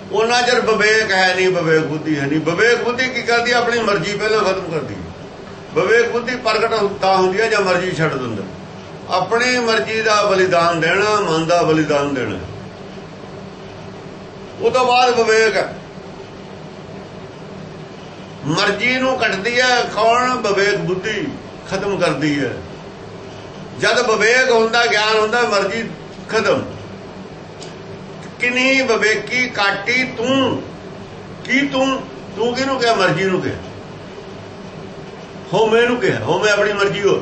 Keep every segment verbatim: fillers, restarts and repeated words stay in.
ਉਹਨਾਂ ਚਿਰ ਵਿਵੇਕ ਹੈ ਨਹੀਂ, ਵਿਵੇਕ ਬੁੱਧੀ ਹੈ ਨਹੀਂ। ਵਿਵੇਕ ਬੁੱਧੀ ਕੀ ਕਰਦੀ? ਆਪਣੀ ਮਰਜ਼ੀ ਪਹਿਲਾਂ ਖਤਮ ਕਰਦੀ। ਵਿਵੇਕ ਬੁੱਧੀ ਪ੍ਰਗਟ ਤਾਂ ਹੁੰਦੀ ਹੈ ਜਾਂ ਮਰਜ਼ੀ ਛੱਡ ਦਿੰਦਾ। ਆਪਣੀ ਮਰਜ਼ੀ ਦਾ ਬਲੀਦਾਨ ਦੇਣਾ, ਮਨ ਦਾ ਬਲੀਦਾਨ ਦੇਣਾ, ਉਹ ਤੋਂ ਬਾਅਦ ਵਿਵੇਕ ਹੈ। ਮਰਜ਼ੀ ਨੂੰ ਕੱਟਦੀ ਹੈ ਕੌਣ? ਵਿਵੇਕ ਬੁੱਧੀ ਖਤਮ ਕਰਦੀ ਹੈ। ਜਦ ਵਿਵੇਕ ਹੁੰਦਾ, ਗਿਆਨ ਹੁੰਦਾ, ਮਰਜ਼ੀ ਖਤਮ। ਕਿੰਨੀ ਵਿਵੇਕੀ ਕਾਟੀ ਤੂੰ। ਕੀ ਤੂੰ? ਤੂੰ ਕਿਹਨੂੰ ਕਿਹਾ? ਮਰਜ਼ੀ ਨੂੰ ਕਿਹਾ। ਹੋਮੇ ਨੂੰ ਕਿਹਾ। ਹੋਮੇ ਆਪਣੀ ਮਰਜ਼ੀ ਹੋ।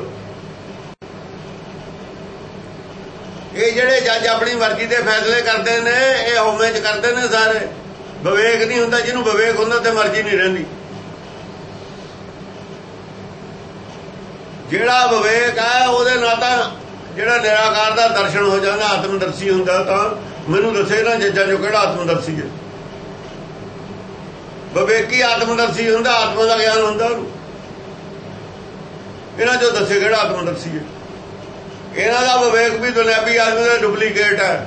ਇਹ ਜਿਹੜੇ ਜੱਜ ਆਪਣੀ ਮਰਜ਼ੀ ਦੇ ਫੈਸਲੇ ਕਰਦੇ ਨੇ, ਇਹ ਹੋਮੇ ਚ ਕਰਦੇ ਨੇ ਸਾਰੇ। ਵਿਵੇਕ ਨਹੀਂ ਹੁੰਦਾ। ਜਿਹਨੂੰ ਵਿਵੇਕ ਹੁੰਦਾ ਤੇ ਮਰਜ਼ੀ ਨਹੀਂ ਰਹਿੰਦੀ। ਜਿਹੜਾ ਵਿਵੇਕ ਹੈ ਉਹਦੇ ਨਾਲ ਤਾਂ ਜਿਹੜਾ ਨਿਰਾਕਾਰ ਦਾ ਦਰਸ਼ਨ ਹੋ ਜਾਂਦਾ, ਆਤਮਦਰਸ਼ੀ ਹੁੰਦਾ। ਤਾਂ ਮੈਨੂੰ ਦੱਸੇ ਨਾ ਜੱਜਾਂ ਚੋਂ ਕਿਹੜਾ ਆਤਮਦਰਸ਼ੀ ਹੈ? ਵਿਵੇਕੀ ਆਤਮਦਰਸ਼ੀ ਹੁੰਦਾ, ਆਤਮਾ ਦਾ ਗਿਆਨ ਹੁੰਦਾ ਉਹਨੂੰ। ਇਹਨਾਂ ਚੋਂ ਦੱਸੇ ਕਿਹੜਾ ਆਤਮਦਰਸ਼ੀ ਹੈ? ਇਹਨਾਂ ਦਾ ਵਿਵੇਕ ਵੀ ਦੁਨਿਆਵੀ ਆਦਮੀ ਦਾ ਡੁਪਲੀਕੇਟ ਹੈ।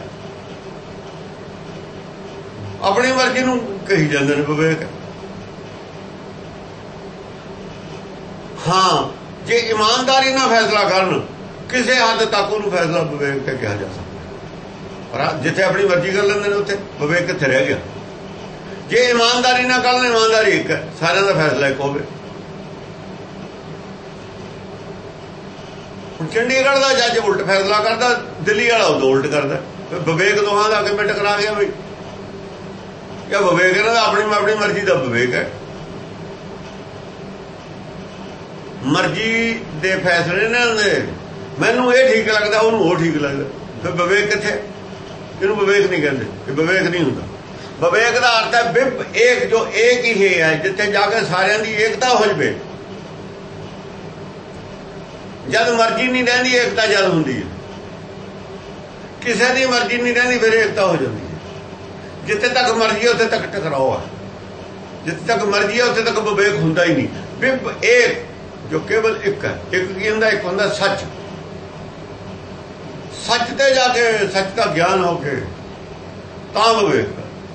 ਆਪਣੀ ਮਰਜ਼ੀ ਨੂੰ ਕਹੀ ਜਾਂਦੇ ਨੇ ਵਿਵੇਕ। ਹਾਂ, ਜੇ ਇਮਾਨਦਾਰੀ ਨਾਲ ਫੈਸਲਾ ਕਰਨ, ਕਿਸੇ ਹੱਦ ਤੱਕ ਉਹਨੂੰ ਫੈਸਲਾ ਵਿਵੇਕ ਤੇ ਕਿਹਾ ਜਾ ਸਕਦਾ। ਪਰ ਜਿੱਥੇ ਆਪਣੀ ਮਰਜ਼ੀ ਕਰ ਲੈਂਦੇ ਨੇ ਉੱਥੇ ਵਿਵੇਕ ਕਿੱਥੇ ਰਹਿ ਗਿਆ? ਜੇ ਇਮਾਨਦਾਰੀ ਨਾਲ ਕਰਨ, ਇਮਾਨਦਾਰੀ ਇੱਕ ਹੈ, ਸਾਰਿਆਂ ਦਾ ਫੈਸਲਾ ਇੱਕ ਹੋਵੇ। ਹੁਣ ਚੰਡੀਗੜ੍ਹ ਦਾ ਜੱਜ ਉਲਟ ਫੈਸਲਾ ਕਰਦਾ, ਦਿੱਲੀ ਵਾਲਾ ਉਦੋਂ ਉਲਟ ਕਰਦਾ। ਵਿਵੇਕ ਦੋਹਾਂ ਦਾ ਕਿਵੇਂ ਟਕਰਾ ਗਿਆ ਬਈ? ਇਹ ਵਿਵੇਕ ਇਹਨਾਂ ਦਾ ਆਪਣੀ ਆਪਣੀ ਮਰਜ਼ੀ ਦਾ ਵਿਵੇਕ ਹੈ। ਮਰਜ਼ੀ ਦੇ ਫੈਸਲੇ ਨੇ ਹੁੰਦੇ। ਮੈਨੂੰ ਇਹ ਠੀਕ ਲੱਗਦਾ, ਉਹਨੂੰ ਉਹ ਠੀਕ ਲੱਗਦਾ। ਫਿਰ ਵਿਵੇਕ ਕਿੱਥੇ? ਇਹਨੂੰ ਵਿਵੇਕ ਨਹੀਂ ਕਹਿੰਦੇ। ਇਹ ਵਿਵੇਕ ਨਹੀਂ ਹੁੰਦਾ। ਵਿਵੇਕ ਦਾ ਅਰਥ ਹੈ ਵਿਭ ਏਕ, ਜੋ ਏਕ ਹੀ ਹੈ, ਜਿੱਥੇ ਜਾ ਕੇ ਸਾਰਿਆਂ ਦੀ ਏਕਤਾ ਹੋ ਜਾਵੇ। ਜਦ ਮਰਜ਼ੀ ਨਹੀਂ ਰਹਿੰਦੀ, ਏਕਤਾ ਜਦ ਹੁੰਦੀ ਹੈ। ਕਿਸੇ ਦੀ ਮਰਜ਼ੀ ਨਹੀਂ ਰਹਿੰਦੀ, ਫਿਰ ਏਕਤਾ ਹੋ ਜਾਂਦੀ ਹੈ। ਜਿੱਥੇ ਤੱਕ ਮਰਜ਼ੀ ਉੱਥੇ ਤੱਕ ਟਕਰਾਓ ਹੈ। ਜਿੱਥੇ ਤੱਕ ਮਰਜ਼ੀ ਹੈ ਉੱਥੇ ਤੱਕ ਵਿਵੇਕ ਹੁੰਦਾ ਹੀ ਨਹੀਂ। ਵਿਭ ਏਕ, ਜੋ ਕੇਵਲ ਇੱਕ ਹੈ। ਇੱਕ ਕੀ ਹੁੰਦਾ? ਇੱਕ ਹੁੰਦਾ ਸੱਚ। ਸੱਚ ਤੇ ਜਾ ਕੇ, ਸੱਚ ਦਾ ਗਿਆਨ ਹੋ ਕੇ ਤਾਂ ਵਿਵੇਕ।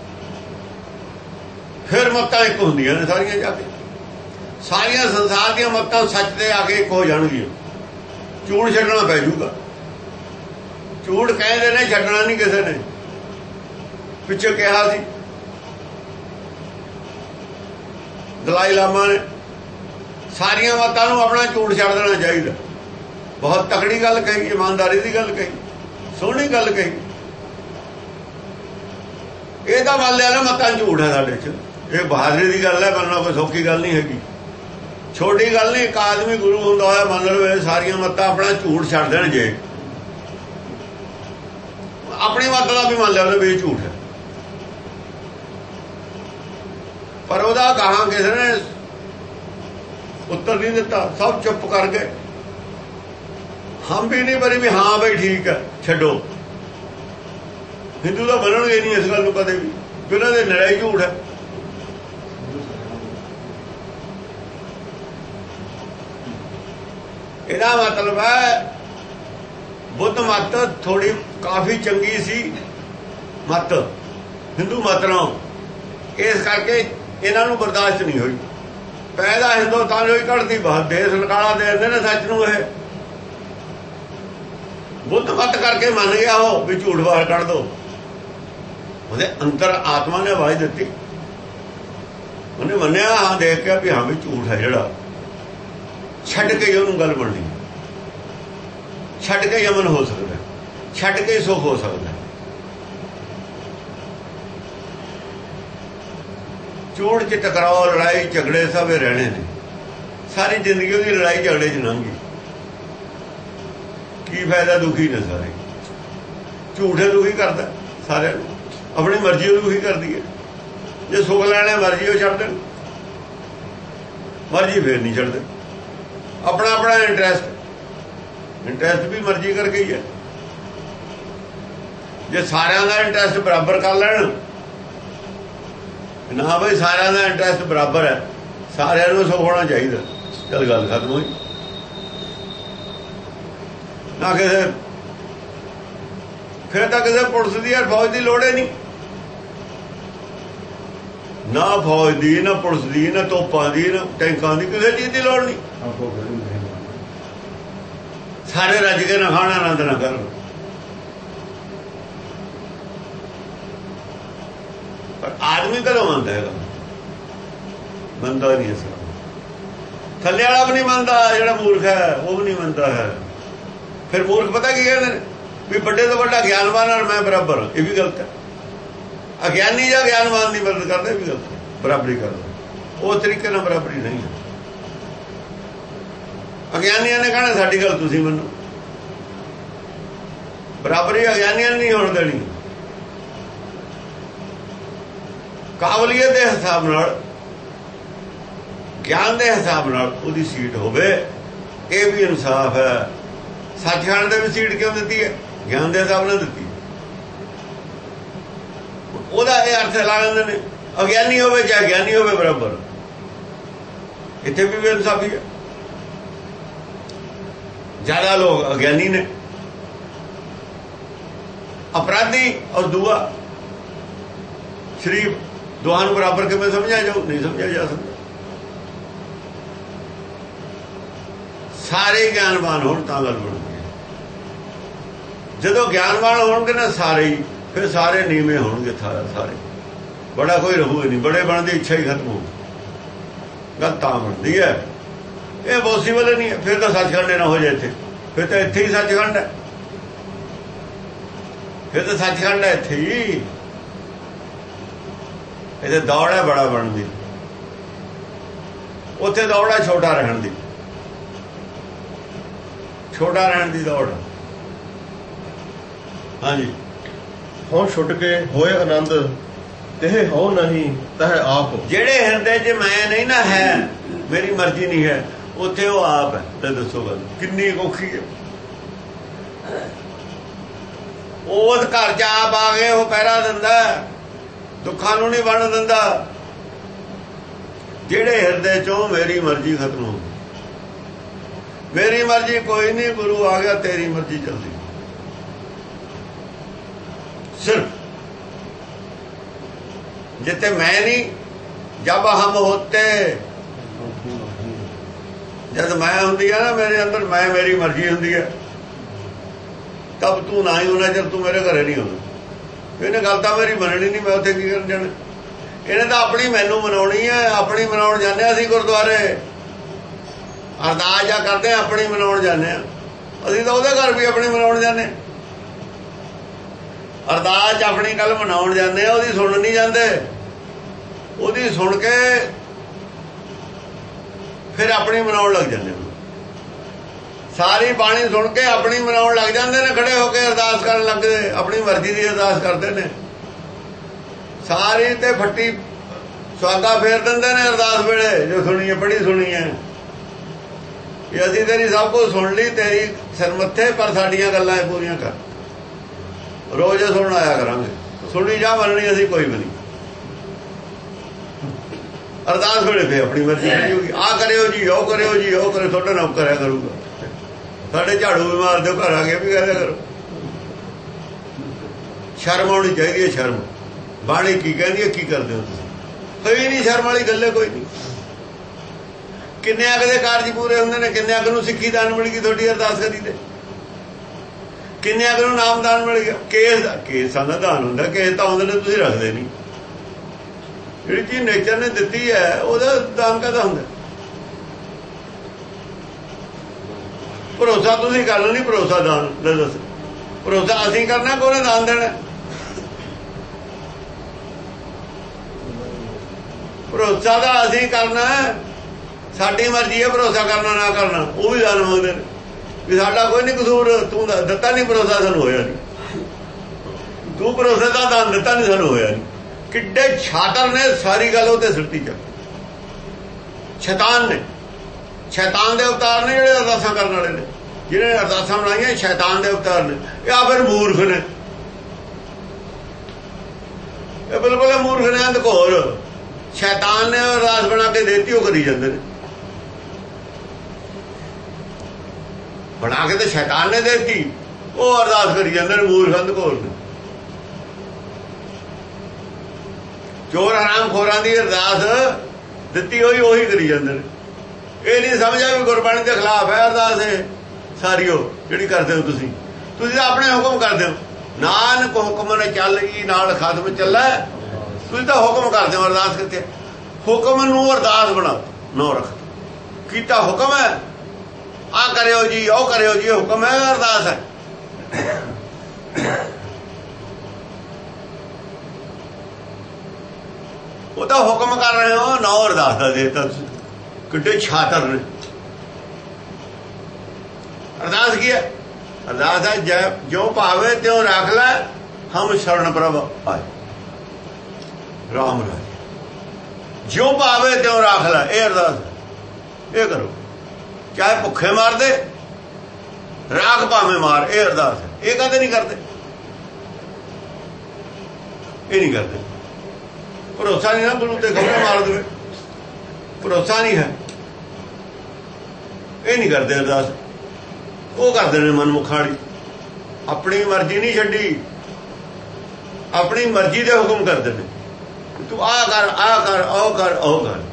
ਫਿਰ ਮੱਤਾਂ ਇੱਕ ਹੁੰਦੀਆਂ ਨੇ ਸਾਰੀਆਂ ਜਾ ਕੇ। ਸਾਰੀਆਂ ਸੰਸਾਰ ਦੀਆਂ ਮੱਤਾਂ ਸੱਚ ਤੇ ਆ ਕੇ ਇੱਕ ਹੋ ਜਾਣਗੀਆਂ। ਝੂਠ ਛੱਡਣਾ ਪੈ ਜਾਊਗਾ। ਝੂਠ ਕਹਿੰਦੇ ਨੇ, ਛੱਡਣਾ ਨਹੀਂ ਕਿਸੇ ਨੇ। ਪਿੱਛੇ ਕਿਹਾ ਸੀ ਦਲਾਈ ਲਾਮਾ ਨੇ, ਸਾਰੀਆਂ ਮੱਤਾਂ ਨੂੰ ਆਪਣਾ ਝੂਠ ਛੱਡ ਦੇਣਾ ਚਾਹੀਦਾ। ਬਹੁਤ ਤਕੜੀ ਗੱਲ ਕਹੀ, ਇਮਾਨਦਾਰੀ ਦੀ ਗੱਲ ਕਹੀ, ਸੋਹਣੀ ਗੱਲ ਕਹੀ। ਇਹ ਤਾਂ ਮੰਨ ਲਿਆ ਨਾ ਮੱਤਾਂ ਝੂਠ ਹੈ ਸਾਡੇ 'ਚ। ਇਹ ਬਹਾਦਰੀ ਦੀ ਗੱਲ ਹੈ, ਮੰਨਣਾ ਕੋਈ ਸੌਖੀ ਗੱਲ ਨਹੀਂ ਹੈਗੀ, ਛੋਟੀ ਗੱਲ ਨਹੀਂ। ਇੱਕ ਆਦਮੀ ਗੁਰੂ ਹੁੰਦਾ ਹੋਇਆ ਮੰਨ ਲਵੇ ਸਾਰੀਆਂ ਮੱਤਾਂ ਆਪਣਾ ਝੂਠ ਛੱਡ ਦੇਣ। ਜੇ ਆਪਣੀ ਮੱਤ ਦਾ ਵੀ ਮੰਨ ਲਿਆ ਉਹਨੇ ਵੀ ਇਹ ਝੂਠ ਹੈ, ਪਰ ਉਹਦਾ ਕਹਾਂ ਕਿਸੇ ਨੇ ਉੱਤਰ ਨਹੀਂ ਦਿੱਤਾ। ਸਭ ਚੁੱਪ ਕਰ ਗਏ। ਹਮ ਵੀ ਨਹੀਂ ਬਣੀ ਵੀ ਹਾਂ ਬਈ ਠੀਕ ਹੈ, ਛੱਡੋ। ਹਿੰਦੂ ਤਾਂ ਬਣਨਗੇ ਨਹੀਂ ਇਸ ਗੱਲ ਨੂੰ ਕਦੇ ਵੀ, ਕਿ ਉਹਨਾਂ ਦੇ ਨਿਰਾ ਹੀ ਝੂਠ ਹੈ। ਇਹਦਾ ਮਤਲਬ ਹੈ ਬੁੱਧ ਮੱਤ ਥੋੜੀ ਕਾਫੀ ਚੰਗੀ ਸੀ ਮੱਤ ਹਿੰਦੂ ਮੱਤ ਨਾਲੋਂ, ਇਸ ਕਰਕੇ ਇਹਨਾਂ ਨੂੰ ਬਰਦਾਸ਼ਤ ਨਹੀਂ ਹੋਈ। ਪੈਦਾ ਹਿੰਦੁਸਤਾਨ ਹੋਈ ਘੜਦੀ ਬਾਤ ਦੇਸ਼ ਨਕਾਲਾ ਦੇ ਦਿੰਦੇ ਨੇ ਸੱਚ ਨੂੰ। ਇਹ ਬੁੱਧ ਮੱਤ ਕਰਕੇ ਮੰਨ ਗਿਆ ਉਹ ਵੀ ਝੂਠ ਬਾਹਰ ਕੱਢ ਦੋ। ਉਹਦੇ ਅੰਦਰ ਆਤਮਾ ਨੇ ਆਵਾਜ਼ ਦਿੱਤੀ, ਉਹਨੇ ਮੰਨਿਆ ਹਾਂ, ਦੇਖ ਕੇ ਵੀ ਹਾਂ ਵੀ ਝੂਠ ਹੈ ਜਿਹੜਾ। ਛੱਡ ਕੇ ਉਹਨੂੰ ਗੱਲ ਬਣਨੀ, ਛੱਡ ਕੇ ਅਮਨ ਹੋ ਸਕਦਾ, ਛੱਡ ਕੇ ਸੁਖ ਹੋ ਸਕਦਾ। ਝੂਠ ਚ ਟਕਰਾਓ, ਲੜਾਈ ਝਗੜੇ ਸਭ ਰਹਿਣੇ ਨੇ। ਸਾਰੀ ਜ਼ਿੰਦਗੀ ਉਹਦੀ ਲੜਾਈ ਝਗੜੇ ਚ ਲੰਘ ਗਈ। ਕੀ ਫਾਇਦਾ? ਦੁਖੀ ਨੇ ਸਾਰੇ। ਝੂਠੇ ਦੁਖੀ ਕਰਦਾ ਸਾਰਿਆਂ ਨੂੰ, ਆਪਣੀ ਮਰਜ਼ੀ ਉਹ ਦੁਖੀ ਕਰਦੀ ਹੈ। ਜੇ ਸੁਖ ਲੈਣਾ ਮਰਜ਼ੀ ਉਹ ਛੱਡ ਦੇਣ, ਮਰਜ਼ੀ ਫੇਰ ਨਹੀਂ ਛੱਡਦੇ। ਆਪਣਾ ਆਪਣਾ ਇੰਟਰਸਟ, ਇੰਟਰਸਟ ਵੀ ਮਰਜ਼ੀ ਕਰ ਗਈ ਹੈ। ਜੇ ਸਾਰਿਆਂ ਦਾ ਇੰਟਰਸਟ ਬਰਾਬਰ ਕਰ ਲੈਣ ਨਾ ਬਈ ਸਾਰਿਆਂ ਦਾ ਇੰਟਰਸਟ ਬਰਾਬਰ ਹੈ, ਸਾਰਿਆਂ ਨੂੰ ਸੁਖ ਹੋਣਾ ਚਾਹੀਦਾ, ਚੱਲ ਗੱਲ ਖਤਮ ਹੋਈ। ਨਾ ਕਿਸੇ ਫਿਰ ਤਾਂ ਕਿਸੇ ਪੁਲਿਸ ਦੀ ਯਾਰ ਫੌਜ ਦੀ ਲੋੜ ਹੀ ਨਹੀਂ। ਨਾ ਫੌਜ ਦੀ, ਨਾ ਪੁਲਿਸ ਦੀ, ਨਾ ਤੋਪਾਂ ਦੀ, ਨਾ ਟੈਂਕਾਂ ਦੀ, ਕਿਸੇ ਚੀਜ਼ ਦੀ ਲੋੜ ਨਹੀਂ। ਸਾਰੇ ਰੱਜ ਕੇ ਨਾ ਖਾਣਾ, ਆਨੰਦ ਨਾ ਕਰਨ। ਪਰ ਆਦਮੀ ਕਦੋਂ ਮੰਨਦਾ ਹੈਗਾ? ਮੰਨਦਾ ਨਹੀਂ। ਇਸ ਥੱਲੇ ਵਾਲਾ ਵੀ ਨਹੀਂ ਮੰਨਦਾ, ਜਿਹੜਾ ਮੂਰਖ ਹੈ ਉਹ ਵੀ ਨਹੀਂ ਮੰਨਦਾ ਹੈ। ਫਿਰ ਮੂਰਖ ਪਤਾ ਕੀ ਕਹਿੰਦੇ ਨੇ? ਵੀ ਵੱਡੇ ਤੋਂ ਵੱਡਾ ਗਿਆਨਵਾਨ ਨਾਲ ਮੈਂ ਬਰਾਬਰ। ਇਹ ਵੀ ਗਲਤ ਹੈ। ਅਗਿਆਨੀ ਜਾਂ ਗਿਆਨਵਾਨ ਦੀ ਮਦਦ ਕਰਦਾ, ਇਹ ਵੀ ਗਲਤ ਹੈ। ਬਰਾਬਰੀ ਕਰਦਾ ਉਹ ਤਰੀਕੇ ਨਾਲ ਬਰਾਬਰੀ ਨਹੀਂ ਹੈ। ਅਗਿਆਨੀਆਂ ਨੇ ਕਹਿਣਾ ਸਾਡੀ ਗੱਲ ਤੁਸੀਂ ਮੰਨੋ। ਬਰਾਬਰੀ ਅਗਿਆਨੀਆਂ ਨੇ ਨਹੀਂ ਹੋਣ ਦੇਣੀ। ਕਾਬਲੀਅਤ ਦੇ ਹਿਸਾਬ ਨਾਲ, ਗਿਆਨ ਦੇ ਹਿਸਾਬ ਨਾਲ ਉਹਦੀ ਸੀਟ ਹੋਵੇ, ਇਹ ਵੀ ਇਨਸਾਫ ਹੈ। ਸੱਚਖੰਡ ਦੇ ਵੀ ਸੀਟ ਕਿਉਂ ਦਿੱਤੀ ਹੈ? ਗਿਆਨ ਦੇ ਹਿਸਾਬ ਨਾਲ ਦਿੱਤੀ। ਉਹਦਾ ਇਹ ਅਰਥ ਲਾ ਲੈਂਦੇ ਨੇ ਅਗਿਆਨੀ ਹੋਵੇ ਜਾਂ ਗਿਆਨੀ ਹੋਵੇ ਬਰਾਬਰ। ਇੱਥੇ ਵੀ ਇਨਸਾਫੀ ਹੈ। ਜ਼ਿਆਦਾ ਲੋਕ ਅਗਿਆਨੀ ਨੇ, ਅਪਰਾਧੀ ਔਰ ਦੂਆ ਸ਼ਰੀਫ, ਦੋਹਾਂ ਨੂੰ ਬਰਾਬਰ ਕਿਵੇਂ ਸਮਝਿਆ ਜਾਊ? ਨਹੀਂ ਸਮਝਿਆ ਜਾ ਸਕਦਾ। ਸਾਰੇ ਗਿਆਨਵਾਨ ਹੋਣ ਤਾਂ ਗੱਲ ਬਣਦੀ ਹੈ। ਜਦੋਂ ਗਿਆਨਵਾਨ ਹੋਣਗੇ ਨਾ ਸਾਰੇ ਹੀ, ਫਿਰ ਸਾਰੇ ਨੀਵੇਂ ਹੋਣਗੇ। ਸਾਰੇ ਬੜਾ ਕੋਈ ਰਹੂਗਾ ਨਹੀਂ। ਬੜੇ ਬਣਨ ਦੀ ਇੱਛਾ ਹੀ ਖਤਮ ਹੋ, ਗੱਲ ਤਾਂ ਬਣਦੀ ਹੈ। ਇਹ ਪੋਸੀਬਲ ਨਹੀਂ ਹੈ। ਫਿਰ ਤਾਂ ਸੱਚਖੰਡ ਨਾ ਹੋ ਜਾਏ ਇੱਥੇ, ਫਿਰ ਤਾਂ ਇੱਥੇ ਹੀ ਸੱਚਖੰਡ ਹੈ। ਫਿਰ ਤਾਂ ਸੱਚਖੰਡ ਹੈ ਇੱਥੇ ਹੀ। ਇਹਦੇ ਦੌੜ ਹੈ ਬੜਾ ਬਣਨ ਦੀ, ਉੱਥੇ ਦੌੜ ਹੈ ਛੋਟਾ ਰਹਿਣ ਦੀ। ਛੋਟਾ ਰਹਿਣ ਦੀ ਦੌੜ। ਹਾਂਜੀ। ਹੁਣ ਛੁੱਟ ਕੇ ਹੋਏ ਆਨੰਦ ਤੇ ਹੋ ਨਹੀਂ ਤਹ ਆਪ। ਜਿਹੜੇ ਹਿਰਦੇ 'ਚ ਮੈਂ ਨਹੀਂ ਨਾ ਹੈ, ਮੇਰੀ ਮਰਜ਼ੀ ਨਹੀਂ ਹੈ, ਉੱਥੇ ਉਹ ਆਪ ਹੈ। ਤੇ ਦੱਸੋ ਗੱਲ ਕਿੰਨੀ ਔਖੀ ਹੈ। ਉਸ ਘਰ 'ਚ ਆਪ ਆ ਗਏ, ਉਹ ਪਹਿਰਾ ਦਿੰਦਾ, ਦੁੱਖਾਂ ਨੂੰ ਨਹੀਂ ਵੰਡ ਦਿੰਦਾ। ਜਿਹੜੇ ਹਿਰਦੇ 'ਚੋਂ ਮੇਰੀ ਮਰਜ਼ੀ ਖਤਮ ਹੋ ਗਈ, ਮੇਰੀ ਮਰਜ਼ੀ ਕੋਈ ਨਹੀਂ, ਗੁਰੂ ਆ ਗਿਆ, ਤੇਰੀ ਮਰਜ਼ੀ ਚੱਲਦੀ। सिर्फ जिते मैं नहीं, जब हम होते, जब मैं होंदी है ना मेरे अंदर, मैं मेरी मर्जी होंदी है, तब तू ना ही होना जब तू मेरे घरे नहीं होना। इन्हें गल तो मेरी मननी नहीं, मैं उत्थे की करन जाना। इन्हें तो अपनी मैनू मनाउणी है, अपनी मनाउण जाने असीं गुरुद्वारे अरदास जा करते हैं, अपनी मनाउण जाने असीं तो उहदे घर भी अपनी मनाउण जाने। अरदास अपनी गल मनाउण जाते, ਉਹਦੀ सुन नहीं जाते, ਉਹਦੀ सुन के फिर अपनी मनाउण लग जाते। सारी बाणी सुन के अपनी मनाउण लग जाते ने, खड़े होकर अरदास करन लगदे, अपनी मर्जी की अरदास करते ने। सारी ते फट्टी सुहागा फेर दिंदे ने अरदास वेले, जो सुनी है पढ़ी सुनी है, ये असीं तेरी सब कुछ सुन ली, तेरी सिर मत्थे, पर साडियां गल्लां पूरियां कर। रोज सुन आया करांगे, सुनी जा मननी असीं कोई भी नहीं। अरदास वेले फिर अपनी मर्जी करी होगी, आ करियो जी, ओ करियो जी, ओ करे, थोड़ा ना करा करूंगा, साढ़े झाड़ू भी मार दो, घर आके भी करा करो। शर्म आनी चाहिए, शर्म। बाणी की कहती है, की करते हो कोई नहीं, शर्म वाली गल कोई नहीं। किन्ने अग दे कारज पूरे होंदे ने, किन्ने अग नूं सिੱਖੀ दान मिल गई थोड़ी अरदास करी ते, किन्ने अगर नाम दान मिल गया। केस केसां दा दान हुंदा, केस तां आउंदे ने, तुसीं रखदे नहीं। जिहड़ी चीज़ नेचर ने दित्ती है ਉਹਦਾ दान काहदा हुंदा? भरोसा तुसीं करना नहीं, भरोसा दान ले दस। भरोसा असीं करना, कोई ने दान देना। भरोसा दा असीं करना, साडी मर्जी है भरोसा करना ना करना। वो भी दान मंगदे ने भी साडा कोई नहीं कसूर, तू दिता नहीं भरोसा, सानू होया नहीं, तू भरोसे का दान दिता नहीं, सानू होया नहीं। किड्डे छातर ने सारी गल उहते सुट्टी च। शैतान ने, शैतान दे अवतार ने जिहड़े अरदासां करन वाले ने, जिहड़े अरदासां बनाईयां शैतान दे अवतार ने, या फिर मूर्ख ने। ये बिल्कुल मूर्ख ने, अंधघोर। शैतान ने अरदास बना के देती, वो करी जांदे ने। बना के तो शैतान ने देती, वो अरदास करी जाते हैं, मूर्ख अंधघोर ने। ਚੋਰ ਹਰਾਮ ਖੋਰਾਂ ਦੀ ਅਰਦਾਸ ਦਿੱਤੀ ਹੋਈ ਉਹੀ ਕਰੀ ਜਾਂਦੇ ਨੇ। ਇਹ ਨਹੀਂ ਸਮਝਿਆ ਵੀ ਗੁਰਬਾਣੀ ਦੇ ਖਿਲਾਫ ਹੈ ਅਰਦਾਸ ਇਹ ਸਾਰੀ ਉਹ ਜਿਹੜੀ ਕਰਦੇ ਹੋ ਤੁਸੀਂ ਤੁਸੀਂ ਤਾਂ ਆਪਣੇ ਹੁਕਮ ਕਰਦੇ ਹੋ। ਨਾਨਕ ਹੁਕਮ ਨੇ ਚੱਲ ਜੀ ਨਾਲ ਖਤਮ ਚੱਲਾ। ਤੁਸੀਂ ਤਾਂ ਹੁਕਮ ਕਰਦੇ ਹੋ, ਅਰਦਾਸ ਕਿੱਥੇ? ਹੁਕਮ ਨੂੰ ਅਰਦਾਸ ਬਣਾ ਨੋ ਰੱਖ ਕੀਤਾ ਹੁਕਮ ਹੈ ਆ ਕਰਿਓ ਜੀ ਉਹ ਕਰਿਓ ਜੀ, ਹੁਕਮ ਹੈ ਅਰਦਾਸ ਹੈ। ਉਹ ਤਾਂ ਹੁਕਮ ਕਰ ਰਹੇ ਹੋ ਨਾ ਅਰਦਾਸ ਦਾ ਦੇਤਾ। ਕਿੱਡੇ ਛਾਤਰ ਨੇ। ਅਰਦਾਸ ਕੀ ਹੈ? ਅਰਦਾਸ ਹੈ ਜੈ ਜੋ ਭਾਵੇ ਤਿਉ ਰੱਖ ਲੈ ਹਮ ਸ਼ਰਨ ਪ੍ਰਭ ਆਏ ਰਾਮ ਰਾਜ। ਜੋ ਭਾਵੇ ਤਿਉ ਰੱਖ ਲੈ ਇਹ ਅਰਦਾਸ ਇਹ ਕਰੋ। ਚਾਹੇ ਭੁੱਖੇ ਮਾਰ ਦੇ ਰਾਖ ਭਾਵੇਂ ਮਾਰ, ਇਹ ਅਰਦਾਸ ਹੈ। ਇਹ ਕਦੇ ਨਹੀਂ ਕਰਦੇ, ਇਹ ਨਹੀਂ ਕਰਦੇ। ਭਰੋਸਾ ਨਹੀਂ ਨਾ ਗੁਰੂ ਤੇ ਖਬਰੇ ਮਾਰ ਦੇਵੇ, ਭਰੋਸਾ ਨਹੀਂ ਹੈ, ਇਹ ਨਹੀਂ ਕਰਦੇ ਅਰਦਾਸ। ਉਹ ਕਰਦੇ ਨੇ ਮਨਮੁਖਾੜੀ, ਆਪਣੀ ਮਰਜ਼ੀ ਨਹੀਂ ਛੱਡੀ, ਆਪਣੀ ਮਰਜ਼ੀ ਦੇ ਹੁਕਮ ਕਰਦੇ ਨੇ। ਤੂੰ ਆਹ ਕਰ ਆਹ ਕਰ ਉਹ ਕਰ ਉਹ ਕਰ,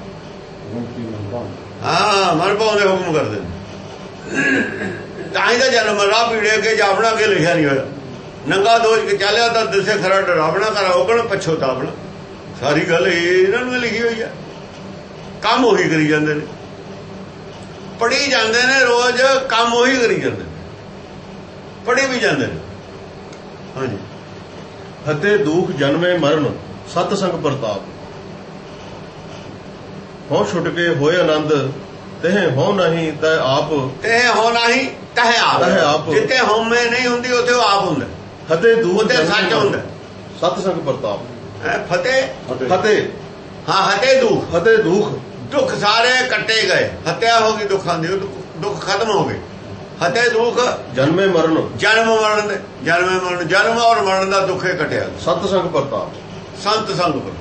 ਹਾਂ ਮਨ ਪਾਉਂਦੇ ਹੁਕਮ ਕਰਦੇ ਨੇ। ਤਾਂ ਹੀ ਤਾਂ ਜਨਮ ਰਾਹ ਪੀੜੇ ਕੇ ਜਾਵਣਾ ਕੇ ਲਿਖਿਆ ਨਹੀਂ ਹੋਇਆ। ਨੰਗਾ ਦੋਜ ਕੇ ਚੱਲਿਆ ਤਾਂ ਦਿਸੇ ਖਰਾ ਡਰਾਵਣਾ ਕਰਾ ਉਗਣ ਪਛੋਤਾਵਣਾ। ਸਾਰੀ ਗੱਲ ਇਹਨਾਂ ਨੂੰ ਲਿਖੀ ਹੋਈ ਹੈ। ਕੰਮ ਉਹੀ ਕਰੀ ਜਾਂਦੇ ਨੇ, ਪੜ੍ਹੀ ਜਾਂਦੇ ਨੇ ਰੋਜ਼, ਕੰਮ ਉਹੀ ਕਰੀ ਜਾਂਦੇ ਨੇ, ਪੜ੍ਹੀ ਵੀ ਜਾਂਦੇ ਨੇ। ਹਾਂਜੀ। ਅਤੇ ਦੁਖ ਜਨਮੇ ਮਰਨ ਸਤ ਸੰਗ ਪ੍ਰਤਾਪ। ਹੋ ਛੁੱਟ ਕੇ ਹੋਏ ਆਨੰਦ ਤਹਿ ਹੋ ਨਹੀਂ ਤੈ ਆਪ। ਤਹਿ ਹੋ ਨਹੀਂ ਤਹਿ ਆਪ। ਜਿੱਥੇ ਹਉਮੈ ਨਹੀਂ ਹੁੰਦੀ ਉੱਥੇ ਉਹ ਆਪ ਹੁੰਦਾ। ਅਤੇ ਦੁਖ ਉੱਥੇ ਸੱਚ ਹੁੰਦਾ। ਸਤ ਸੰਗ ਪ੍ਰਤਾਪ ਹੈ ਫਤਿਹ ਫਤਿਹ। ਹਾਂ ਹਤੇ ਦੁੱਖ, ਹਤੇ ਦੁੱਖ ਦੁੱਖ ਸਾਰੇ ਕੱਟੇ ਗਏ। ਹੱਤਿਆ ਹੋ ਗਈ ਦੁੱਖਾਂ ਦੀ, ਦੁੱਖ ਖਤਮ ਹੋ ਗਏ। ਹਤੇ ਦੁੱਖ ਜਨਮੇ ਮਰਨ, ਜਨਮ ਮਰਨ ਦੇ ਜਨਮੇ ਮਰਨ ਜਨਮ ਔਰ ਮਰਨ ਦਾ ਦੁੱਖ ਹੀ ਕੱਟਿਆ। ਸਤ ਸੰਗ ਪ੍ਰਤਾਪ ਸੰਤ ਸੰਗ ਪਰ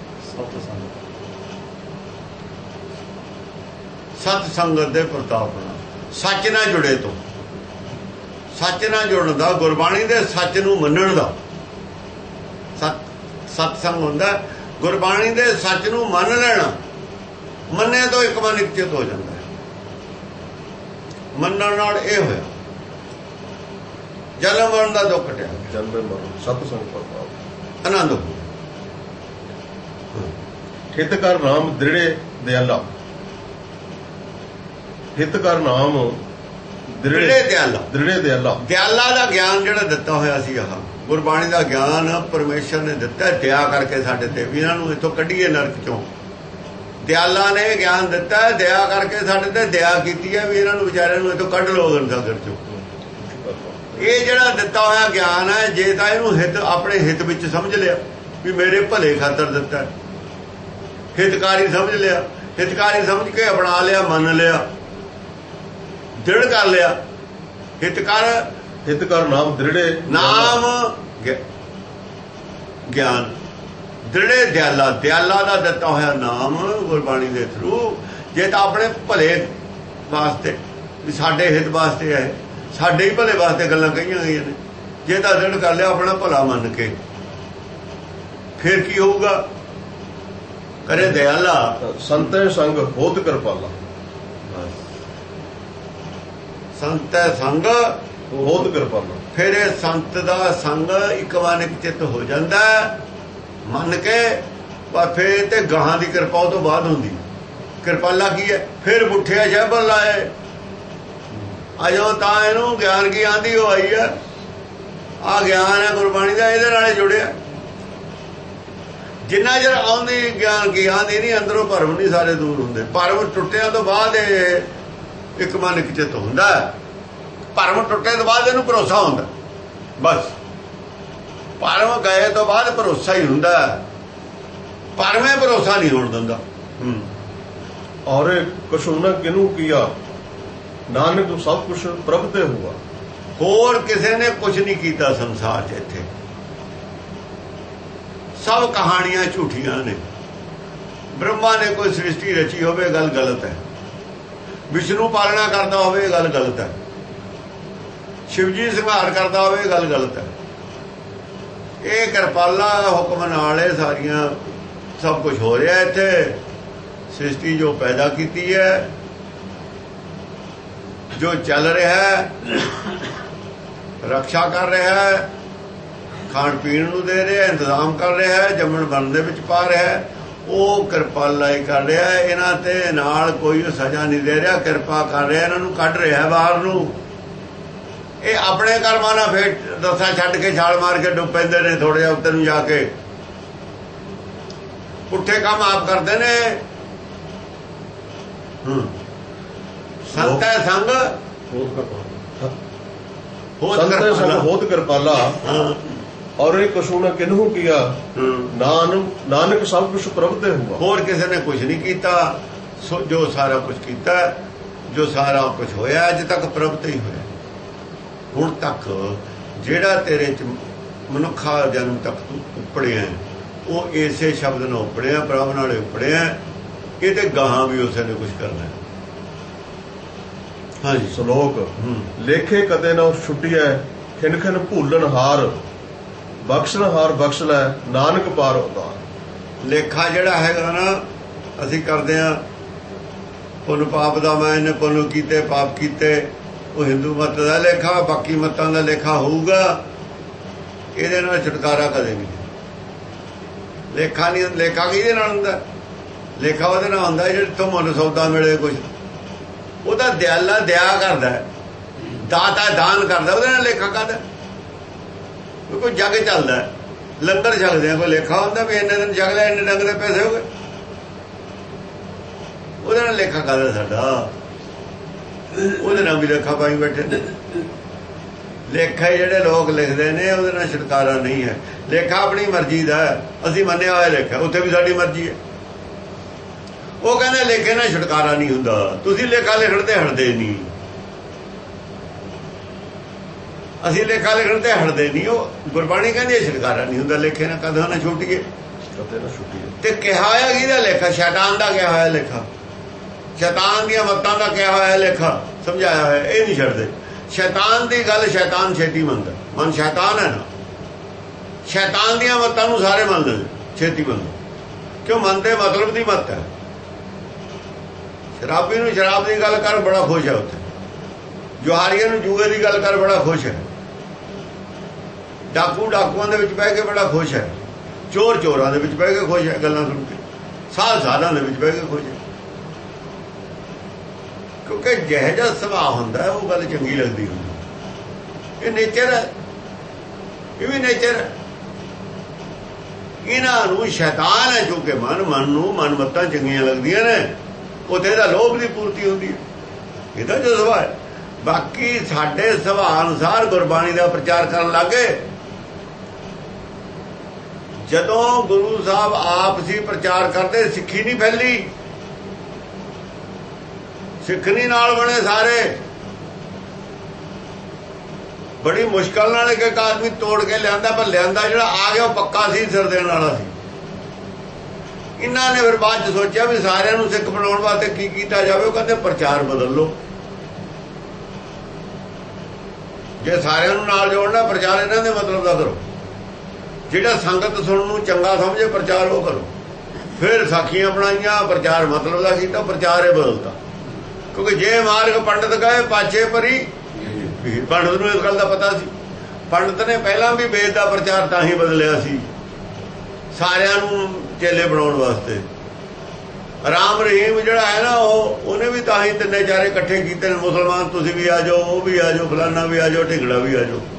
ਸਤ ਸੰਗਤ ਦੇ ਪ੍ਰਤਾਪ ਨਾਲ ਸੱਚ ਨਾਲ ਜੁੜੇ ਤੋਂ, ਸੱਚ ਨਾਲ ਜੁੜਨ ਦਾ, ਗੁਰਬਾਣੀ ਦੇ ਸੱਚ ਨੂੰ ਮੰਨਣ ਦਾ ਸਤ ਸਤ ਸੰਗ ਹੁੰਦਾ। ਗੁਰਬਾਣੀ ਦੇ ਸੱਚ ਨੂੰ ਮੰਨ ਲੈਣਾ, ਮੰਨੇ ਤੋਂ ਇੱਕ ਮਨ ਨਿਕਚਿਤ ਹੋ ਜਾਂਦਾ ਹੈ। ਮੰਨਣ ਨਾਲ ਇਹ ਹੋਇਆ ਜਨਮ ਮਰਨ ਦਾ ਦੁੱਖ ਕਟਿਆ। ਜਨਮ ਮਰਨ ਸਤ ਸੰਗ ਪ੍ਰਤਾਪ ਆਨੰਦ। ਹਿਤ ਕਰ ਨਾਮ ਦ੍ਰਿੜੇ ਦਿਆਲਾ। ਹਿਤ ਕਰ ਨਾਮ ਦ੍ਰਿੜੇ ਦਿਆਲਾ। ਦ੍ਰਿੜੇ ਦਿਆਲਾ ਦਿਆਲਾ ਦਾ ਗਿਆਨ ਜਿਹੜਾ ਦਿੱਤਾ ਹੋਇਆ ਸੀ, ਆਹ ਗੁਰਬਾਣੀ ਦਾ ਗਿਆਨ ਪਰਮੇਸ਼ਰ ਨੇ ਦਿੱਤਾ ਦਇਆ ਕਰਕੇ ਸਾਡੇ ਤੇ, ਵੀ ਇਹਨਾਂ ਨੂੰ ਇੱਥੋਂ ਕੱਢੀਏ ਨਰਕ ਚੋਂ। ਦਿਆਲਾ ਨੇ ਗਿਆਨ ਦਿੱਤਾ ਦਇਆ ਕਰਕੇ ਸਾਡੇ ਤੇ, ਦਇਆ ਕੀਤੀ ਹੈ ਵੀ ਇਹਨਾਂ ਨੂੰ ਵਿਚਾਰਿਆਂ ਨੂੰ ਇੱਥੋਂ ਕੱਢ ਲਓ ਗੰਗਾਗਰ ਚੋਂ। ਇਹ ਜਿਹੜਾ ਦਿੱਤਾ ਹੋਇਆ ਗਿਆਨ ਹੈ, ਜੇ ਤਾਂ ਇਹਨੂੰ ਹਿਤ ਆਪਣੇ ਹਿਤ ਵਿੱਚ ਸਮਝ ਲਿਆ ਵੀ ਮੇਰੇ ਭਲੇ ਖਾਤਰ ਦਿੱਤਾ, ਹਿਤਕਾਰੀ ਸਮਝ ਲਿਆ, ਹਿਤਕਾਰੀ ਸਮਝ ਕੇ ਅਪਣਾ ਲਿਆ, ਮੰਨ ਲਿਆ, ਦ੍ਰਿੜ ਕਰ ਲਿਆ। ਹਿਤਕਾਰ ਹਿਤਕਾਰ ਨਾਮ ਦ੍ਰਿੜੇ ਨਾਮ ਗਿਆਨ ਦ੍ਰਿੜੇ ਦਿਆਲਾ। ਦਿਆਲਾ ਦਾ ਦਿੱਤਾ ਹੋਇਆ ਨਾਮ ਗੁਰਬਾਣੀ ਦੇ ਥਰੂ, ਜੇ ਤਾਂ ਆਪਣੇ ਭਲੇ ਵਾਸਤੇ ਵੀ ਸਾਡੇ ਹਿਤ ਵਾਸਤੇ ਹੈ, ਸਾਡੇ ਹੀ ਭਲੇ ਵਾਸਤੇ ਗੱਲਾਂ ਕਹੀਆਂ ਗਈਆਂ ਨੇ। ਜੇ ਤਾਂ ਦ੍ਰਿੜ ਕਰ ਲਿਆ ਆਪਣਾ ਭਲਾ ਮੰਨ ਕੇ, ਫਿਰ ਕੀ ਹੋਊਗਾ? ਕਰੇ ਦਿਆਲਾ ਸੰਤੈ ਸੰਗ ਹੋਤ ਕਿਰਪਾਲਾ। ਸੰਤ ਸੰਗ ਹੋਤ ਕਿਰਪਾਲਾ। ਫਿਰ ਇਹ ਸੰਤ ਦਾ ਸੰਗ ਇੱਕ ਵਾਰ ਇੱਕ ਚਿੱਤ ਹੋ ਜਾਂਦਾ ਮੰਨ ਕੇ, ਪਰ ਫਿਰ ਤੇ ਗਾਹਾਂ ਦੀ ਕਿਰਪਾ ਉਹ ਤੋਂ ਬਾਅਦ ਹੁੰਦੀ। ਕਿਰਪਾਲਾ ਕੀ ਹੈ? ਫਿਰ ਮੁੱਠਿਆ ਸ਼ਹਿਬਲ ਲਾਏ ਅਜੋ ਤਾਂ ਇਹਨੂੰ ਗਿਆਨ ਕੀ ਆਂਦੀ ਉਹ ਆਈ ਹੈ। ਆਹ ਗਿਆਨ ਹੈ ਗੁਰਬਾਣੀ ਦਾ, ਇਹਦੇ ਨਾਲ ਜੁੜਿਆ। ਜਿੰਨਾ ਚਿਰ ਆਉਂਦੀ ਗਿਆਨ ਕੀ ਆਂਦੀ ਨਹੀਂ, ਅੰਦਰੋਂ ਭਰਮ ਨਹੀਂ ਸਾਰੇ ਦੂਰ ਹੁੰਦੇ। ਭਰਮ ਟੁੱਟਿਆਂ ਤੋਂ ਬਾਅਦ ਇਹ ਇੱਕ ਮਨ ਇੱਕ ਚਿੱਤ ਹੁੰਦਾ। ਭਰਮ ਟੁੱਟੇ ਤੋਂ ਬਾਅਦ ਇਹਨੂੰ ਭਰੋਸਾ ਹੁੰਦਾ। ਬਸ ਭਰਮ ਗਏ ਤੋਂ ਬਾਅਦ ਭਰੋਸਾ ਹੀ ਹੁੰਦਾ। ਭਰਮੇ ਭਰੋਸਾ ਨਹੀਂ ਹੋਣ ਦਿੰਦਾ। ਔਰ ਕਛੂ ਨਾ ਕਿਨੂੰ ਕੀਆ ਨਾਨਕ ਸਭ ਕੁਛ ਪ੍ਰਭ ਤੇ ਹੋਆ। ਹੋਰ ਕਿਸੇ ਨੇ ਕੁਝ ਨਹੀਂ ਕੀਤਾ ਸੰਸਾਰ 'ਚ। ਇੱਥੇ ਸਭ ਕਹਾਣੀਆਂ ਝੂਠੀਆਂ ਨੇ। ਬ੍ਰਹਮਾ ਨੇ ਕੋਈ ਸ੍ਰਿਸ਼ਟੀ ਰਚੀ ਹੋਵੇ, ਗੱਲ ਗਲਤ ਹੈ। ਵਿਸ਼ਨੂੰ ਪਾਲਣਾ ਕਰਦਾ ਹੋਵੇ, ਗੱਲ ਗਲਤ ਹੈ। ਸ਼ਿਵਜੀ ਸੰਹਾਰ ਕਰਦਾ ਹੋਵੇ, ਗੱਲ ਗਲਤ ਹੈ। ਇਹ ਕਿਰਪਾਲਾ ਹੁਕਮ ਨਾਲ ਇਹ ਸਾਰੀਆਂ सब कुछ हो रहा है इत्थे सृष्टि जो पैदा की है जो चल रहा है रक्षा कर रहा है खाण पीण नूं दे रहा है इंतजाम कर रहा है जम्मण बन दे विच पा रहा है वो किरपालाई कर रहा है इन्हां ते नाल कोई सजा नहीं दे रहा किरपा कर रहा इन्हां नूं कढ रहा बाहर नूं ये अपने कर्मां नाल फेर दसा छड्ड के छाल मार के डुब पैंदे ने थोड़े जिहा उत्ते नूं जाके पुट्ठे काम आप करते ने संत है संग होत कृपाला और एक कछु न किन्हू किया नानक नानक सब कुछ प्रभ ते हुआ होर किसी ने कुछ नहीं किया जो सारा कुछ किया जो सारा कुछ होया अज तक प्रभ ते ही होया हुण तक जेड़ा तेरे च मनुखा जन्म तक तू उपड़िया वो इसे शब्द न उपड़िया प्रभ नाल उपड़िया ये ते गाहां भी उसे ने कुछ करना है। हाँ जी श्लोक लेखे कदे न छुटिया खिन खिन भूलन हार बख्शन हार बख्श लै नानक पार उतार लेखा जिहड़ा हैगा ना असीं करदे आ पुन पाप दा मैं इन्ने पुन कीते पाप कीते वो हिंदू मत का लेखा बाकी मतां का लेखा होऊगा इहदे नाल छुटकारा कदे नहीं लेखा नहीं लेखा किहदे नाल हुंदा लेखा ਉਹਦੇ ਨਾਲ ਹੁੰਦਾ ਜਿਹੜੇ ਤੋਂ ਮਨ ਸੌਦਾ ਮਿਲੇ ਕੁਝ ਉਹਦਾ ਦਿਆਲਾ ਦਿਆ ਕਰਦਾ ਦਾਤਾ ਦਾਨ ਕਰਦਾ ਉਹਦੇ ਨਾਲ ਲੇਖਾ ਕਰਦਾ ਕੋਈ ਜੱਗ ਚੱਲਦਾ ਲੰਗਰ ਛਕਦੇ ਆ ਕੋਈ ਲੇਖਾ ਹੁੰਦਾ ਵੀ ਇੰਨੇ ਦਿਨ ਛਕ ਲਿਆ ਇੰਨੇ ਡੰਗ ਦੇ ਪੈਸੇ ਹੋ ਗਏ ਉਹਦੇ ਨਾਲ ਲੇਖਾ ਕਰਦਾ ਸਾਡਾ ਉਹਦੇ ਨਾਲ ਵੀ ਲੇਖਾ ਪਾਈ ਬੈਠੇ ਨੇ ਲੇਖਾ ਜਿਹੜੇ ਲੋਕ ਲਿਖਦੇ ਨੇ ਉਹਦੇ ਨਾਲ ਛੁਟਕਾਰਾ ਨਹੀਂ ਹੈ ਲੇਖਾ ਆਪਣੀ ਮਰਜ਼ੀ ਦਾ ਅਸੀਂ ਮੰਨਿਆ ਹੋਇਆ ਲੇਖਾ ਉੱਥੇ ਵੀ ਸਾਡੀ ਮਰਜ਼ੀ ਹੈ ਉਹ ਕਹਿੰਦੇ ਲੇਖੇ ਨਾਲ ਛੁਟਕਾਰਾ ਨਹੀਂ ਹੁੰਦਾ ਤੁਸੀਂ ਲੇਖਾ ਲਿਖਣ ਤੇ ਹਟਦੇ ਨਹੀਂ ਅਸੀਂ ਲੇਖਾ ਲਿਖਣ ਤੇ ਹਟਦੇ ਨਹੀਂ ਉਹ ਗੁਰਬਾਣੀ ਕਹਿੰਦੀ ਹੈ ਛੁਟਕਾਰਾ ਨਹੀਂ ਹੁੰਦਾ ਲੇਖੇ ਨਾਲ ਕਦੋਂ ਨਾ ਛੁੱਟੀਏ ਕਦੇ ਨਾ ਛੁੱਟੀਏ ਤੇ ਕਿਹਾ ਹੋਇਆ ਕਿਹਦਾ ਲੇਖਾ ਸ਼ੈਤਾਨ ਦਾ ਕਿਹਾ ਹੋਇਆ ਲੇਖਾ ਸ਼ੈਤਾਨ ਦੀਆਂ ਮੱਤਾਂ ਦਾ ਕਿਹਾ ਹੋਇਆ ਲੇਖਾ ਸਮਝਾਇਆ ਹੋਇਆ ਇਹ ਨਹੀਂ ਛੱਡਦੇ ਸ਼ੈਤਾਨ ਦੀ ਗੱਲ ਸ਼ੈਤਾਨ ਛੇਤੀ ਮੰਨਦਾ ਮਨ ਸ਼ੈਤਾਨ ਹੈ ਨਾ ਸ਼ੈਤਾਨ ਦੀਆਂ ਮੱਤਾਂ ਨੂੰ ਸਾਰੇ ਮੰਨਦੇ ਛੇਤੀ ਮੰਨਦੇ ਕਿਉਂ ਮੰਨਦੇ ਮਤਲਬ ਦੀ ਮੱਤ ਹੈ ਸ਼ਰਾਬੀ ਨੂੰ ਸ਼ਰਾਬ ਦੀ ਗੱਲ ਕਰ ਬੜਾ ਖੁਸ਼ ਹੈ ਉੱਥੇ ਜੁਹਾਰੀਆਂ ਨੂੰ ਜੂਏ ਦੀ ਗੱਲ ਕਰ ਬੜਾ ਖੁਸ਼ ਹੈ ਡਾਕੂ ਡਾਕੂਆਂ ਦੇ ਵਿੱਚ ਬਹਿ ਕੇ ਬੜਾ ਖੁਸ਼ ਹੈ ਚੋਰ ਚੋਰਾਂ ਦੇ ਵਿੱਚ ਬਹਿ ਕੇ ਖੁਸ਼ ਹੈ ਗੱਲਾਂ ਸੁਣ ਕੇ ਸਾਧ ਸਾਧਾਂ ਦੇ ਵਿੱਚ ਬਹਿ ਕੇ ਖੁਸ਼ ਹੈ ਕਿਉਂਕਿ ਜਿਹੋ ਜਿਹਾ ਸੁਭਾਅ ਹੁੰਦਾ ਉਹ ਗੱਲ ਚੰਗੀ ਲੱਗਦੀ ਹੁੰਦੀ ਇਹ ਨੇਚਰ ਹੈ ਇਹ ਵੀ ਨੇਚਰ ਹੈ ਇਹਨਾਂ ਨੂੰ ਸ਼ੈਤਾਨ ਹੈ ਕਿਉਂਕਿ ਮਨ ਮਨ ਨੂੰ ਮਨ ਮੱਤਾਂ ਚੰਗੀਆਂ ਲੱਗਦੀਆਂ ਨੇ ਉਹਦੇ ਦਾ ਲੋਭ ਦੀ ਪੂਰਤੀ ਹੁੰਦੀ ਹੈ ਇਹਦਾ ਜੋ ਸੁਭਾਅ ਹੈ ਬਾਕੀ ਸਾਡੇ ਸੁਭਾਅ ਅਨੁਸਾਰ ਗੁਰਬਾਣੀ ਦਾ ਪ੍ਰਚਾਰ ਕਰਨ ਲੱਗੇ ਜਦੋਂ ਗੁਰੂ ਸਾਹਿਬ ਆਪ ਸੀ ਪ੍ਰਚਾਰ ਕਰਦੇ ਸਿੱਖੀ ਨਹੀਂ ਫੈਲੀ ਸਿੱਖਣੀ ਨਾਲ ਬਣੇ ਸਾਰੇ ਬੜੀ ਮੁਸ਼ਕਲ ਨਾਲ ਇੱਕ ਆਦਮੀ ਤੋੜ ਕੇ ਲਿਆਂਦਾ ਪਰ ਲਿਆਂਦਾ ਜਿਹੜਾ ਆ ਗਿਆ ਉਹ ਪੱਕਾ ਸੀ ਸਿਰ ਦੇਣ ਵਾਲਾ ਸੀ ਇਹਨਾਂ ਨੇ ਫਿਰ ਬਾਅਦ ਚ ਸੋਚਿਆ ਵੀ ਸਾਰਿਆਂ ਨੂੰ ਸਿੱਖ ਬਣਾਉਣ ਵਾਸਤੇ ਕੀ ਕੀਤਾ ਜਾਵੇ ਉਹ ਕਹਿੰਦੇ ਪ੍ਰਚਾਰ ਬਦਲ ਲਓ ਜੇ ਸਾਰਿਆਂ ਨੂੰ ਨਾਲ ਜੋੜਨਾ ਪ੍ਰਚਾਰ ਇਹਨਾਂ ਦੇ ਮਤਲਬ ਦਾ ਕਰੋ ਜਿਹੜਾ ਸੰਗਤ ਸੁਣਨ ਨੂੰ ਚੰਗਾ ਸਮਝੇ ਪ੍ਰਚਾਰ ਉਹ ਕਰੋ ਫਿਰ ਸਾਖੀਆਂ ਬਣਾਈਆਂ ਪ੍ਰਚਾਰ ਮਤਲਬ ਦਾ ਕੀਤਾ ਪ੍ਰਚਾਰ ਇਹ ਬਦਲਤਾ ਕਿਉਂਕਿ ਜੇ ਮਾਰਗ ਪੰਡਤ ਗਏ ਪਾਛੇ ਭਰੀ ਪੰਡਤ ਨੂੰ ਇਸ ਗੱਲ ਦਾ ਪਤਾ ਸੀ ਪੰਡਤ ਨੇ ਪਹਿਲਾਂ ਵੀ ਵੇਦ ਦਾ ਪ੍ਰਚਾਰ ਤਾਂ ਹੀ ਬਦਲਿਆ ਸੀ ਸਾਰਿਆਂ ਨੂੰ ਚੇਲੇ ਬਣਾਉਣ ਵਾਸਤੇ ਰਾਮ ਰਹੀਮ ਜਿਹੜਾ ਹੈ ਨਾ ਉਹ ਉਹਨੇ ਵੀ ਤਾਂ ਹੀ ਤਿੰਨੇ ਚਾਰੇ ਇਕੱਠੇ ਕੀਤੇ ਨੇ ਮੁਸਲਮਾਨ ਤੁਸੀਂ ਵੀ ਆ ਜਾਓ ਉਹ ਵੀ ਆ ਜਾਓ ਫਲਾਨਾ ਵੀ ਆ ਜਾਓ ਢਿੰਗੜਾ ਵੀ ਆ ਜਾਓ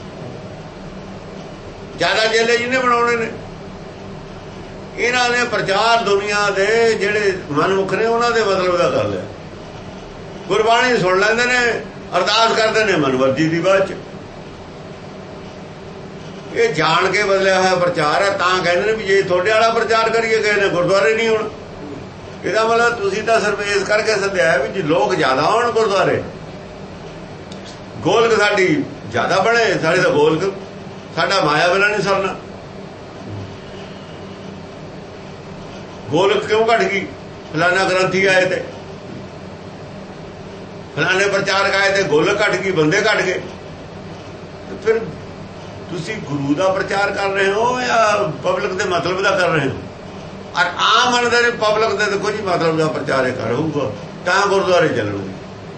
ਜ਼ਿਆਦਾ ਚੇਲੇ ਜਿਹਨੇ ਬਣਾਉਣੇ ਨੇ ਇਹਨਾਂ ਨੇ ਪ੍ਰਚਾਰ ਦੁਨੀਆ ਦੇ ਜਿਹੜੇ ਮਨਮੁਖ ਨੇ ਉਹਨਾਂ ਦੇ ਮਤਲਬ ਦਾ ਕਰ ਲਿਆ ਗੁਰਬਾਣੀ ਸੁਣ ਲੈਂਦੇ ਨੇ ਅਰਦਾਸ ਕਰਦੇ ਨੇ ਮਨਵਰਜੀ ਦੀ ਬਾਅਦ ਚ ਇਹ ਜਾਣ ਕੇ ਬਦਲਿਆ ਹੋਇਆ ਪ੍ਰਚਾਰ ਹੈ ਤਾਂ ਕਹਿੰਦੇ ਨੇ ਵੀ ਜੇ ਤੁਹਾਡੇ ਵਾਲਾ ਪ੍ਰਚਾਰ ਕਰੀਏ ਗਏ ਨੇ ਗੁਰਦੁਆਰੇ ਨਹੀਂ ਹੋਣ ਇਹਦਾ ਮਤਲਬ ਤੁਸੀਂ ਤਾਂ ਸਿਰਫ ਇਸ ਕਰਕੇ ਸੱਦਿਆ ਵੀ ਜੇ ਲੋਕ ਜ਼ਿਆਦਾ ਆਉਣ ਗੁਰਦੁਆਰੇ ਗੋਲਕ ਸਾਡੀ ਜ਼ਿਆਦਾ ਬਣੇ ਸਾਡੇ ਦਾ ਗੋਲਕ ਸਾਡਾ ਮਾਇਆ ਬਿਨਾ ਨਹੀਂ ਸਰਨਾ ਗੋਲਕ ਕਿਉਂ ਘਟ ਗਈ ਫਲਾਣਾ ਗ੍ਰੰਥੀ ਆਏ ਤੇ ਫਲਾਣੇ ਪ੍ਰਚਾਰਕ ਆਏ ਤੇ ਗੋਲਕ ਘਟ ਗਈ ਬੰਦੇ ਘਟ ਗਏ ਫਿਰ ਤੁਸੀਂ ਗੁਰੂ ਦਾ ਪ੍ਰਚਾਰ ਕਰ ਰਹੇ ਹੋ ਜਾਂ ਪਬਲਿਕ ਦੇ ਮਤਲਬ ਦਾ ਕਰ ਰਹੇ ਹੋ ਔਰ ਆਮ ਮੰਨਦੇ ਨੇ ਪਬਲਿਕ ਦੇ ਦੇਖੋ ਜੀ ਮਤਲਬ ਦਾ ਪ੍ਰਚਾਰ ਕਰ ਹੋਊਗਾ ਤਾਂ ਗੁਰਦੁਆਰੇ ਚੱਲਣਗੇ।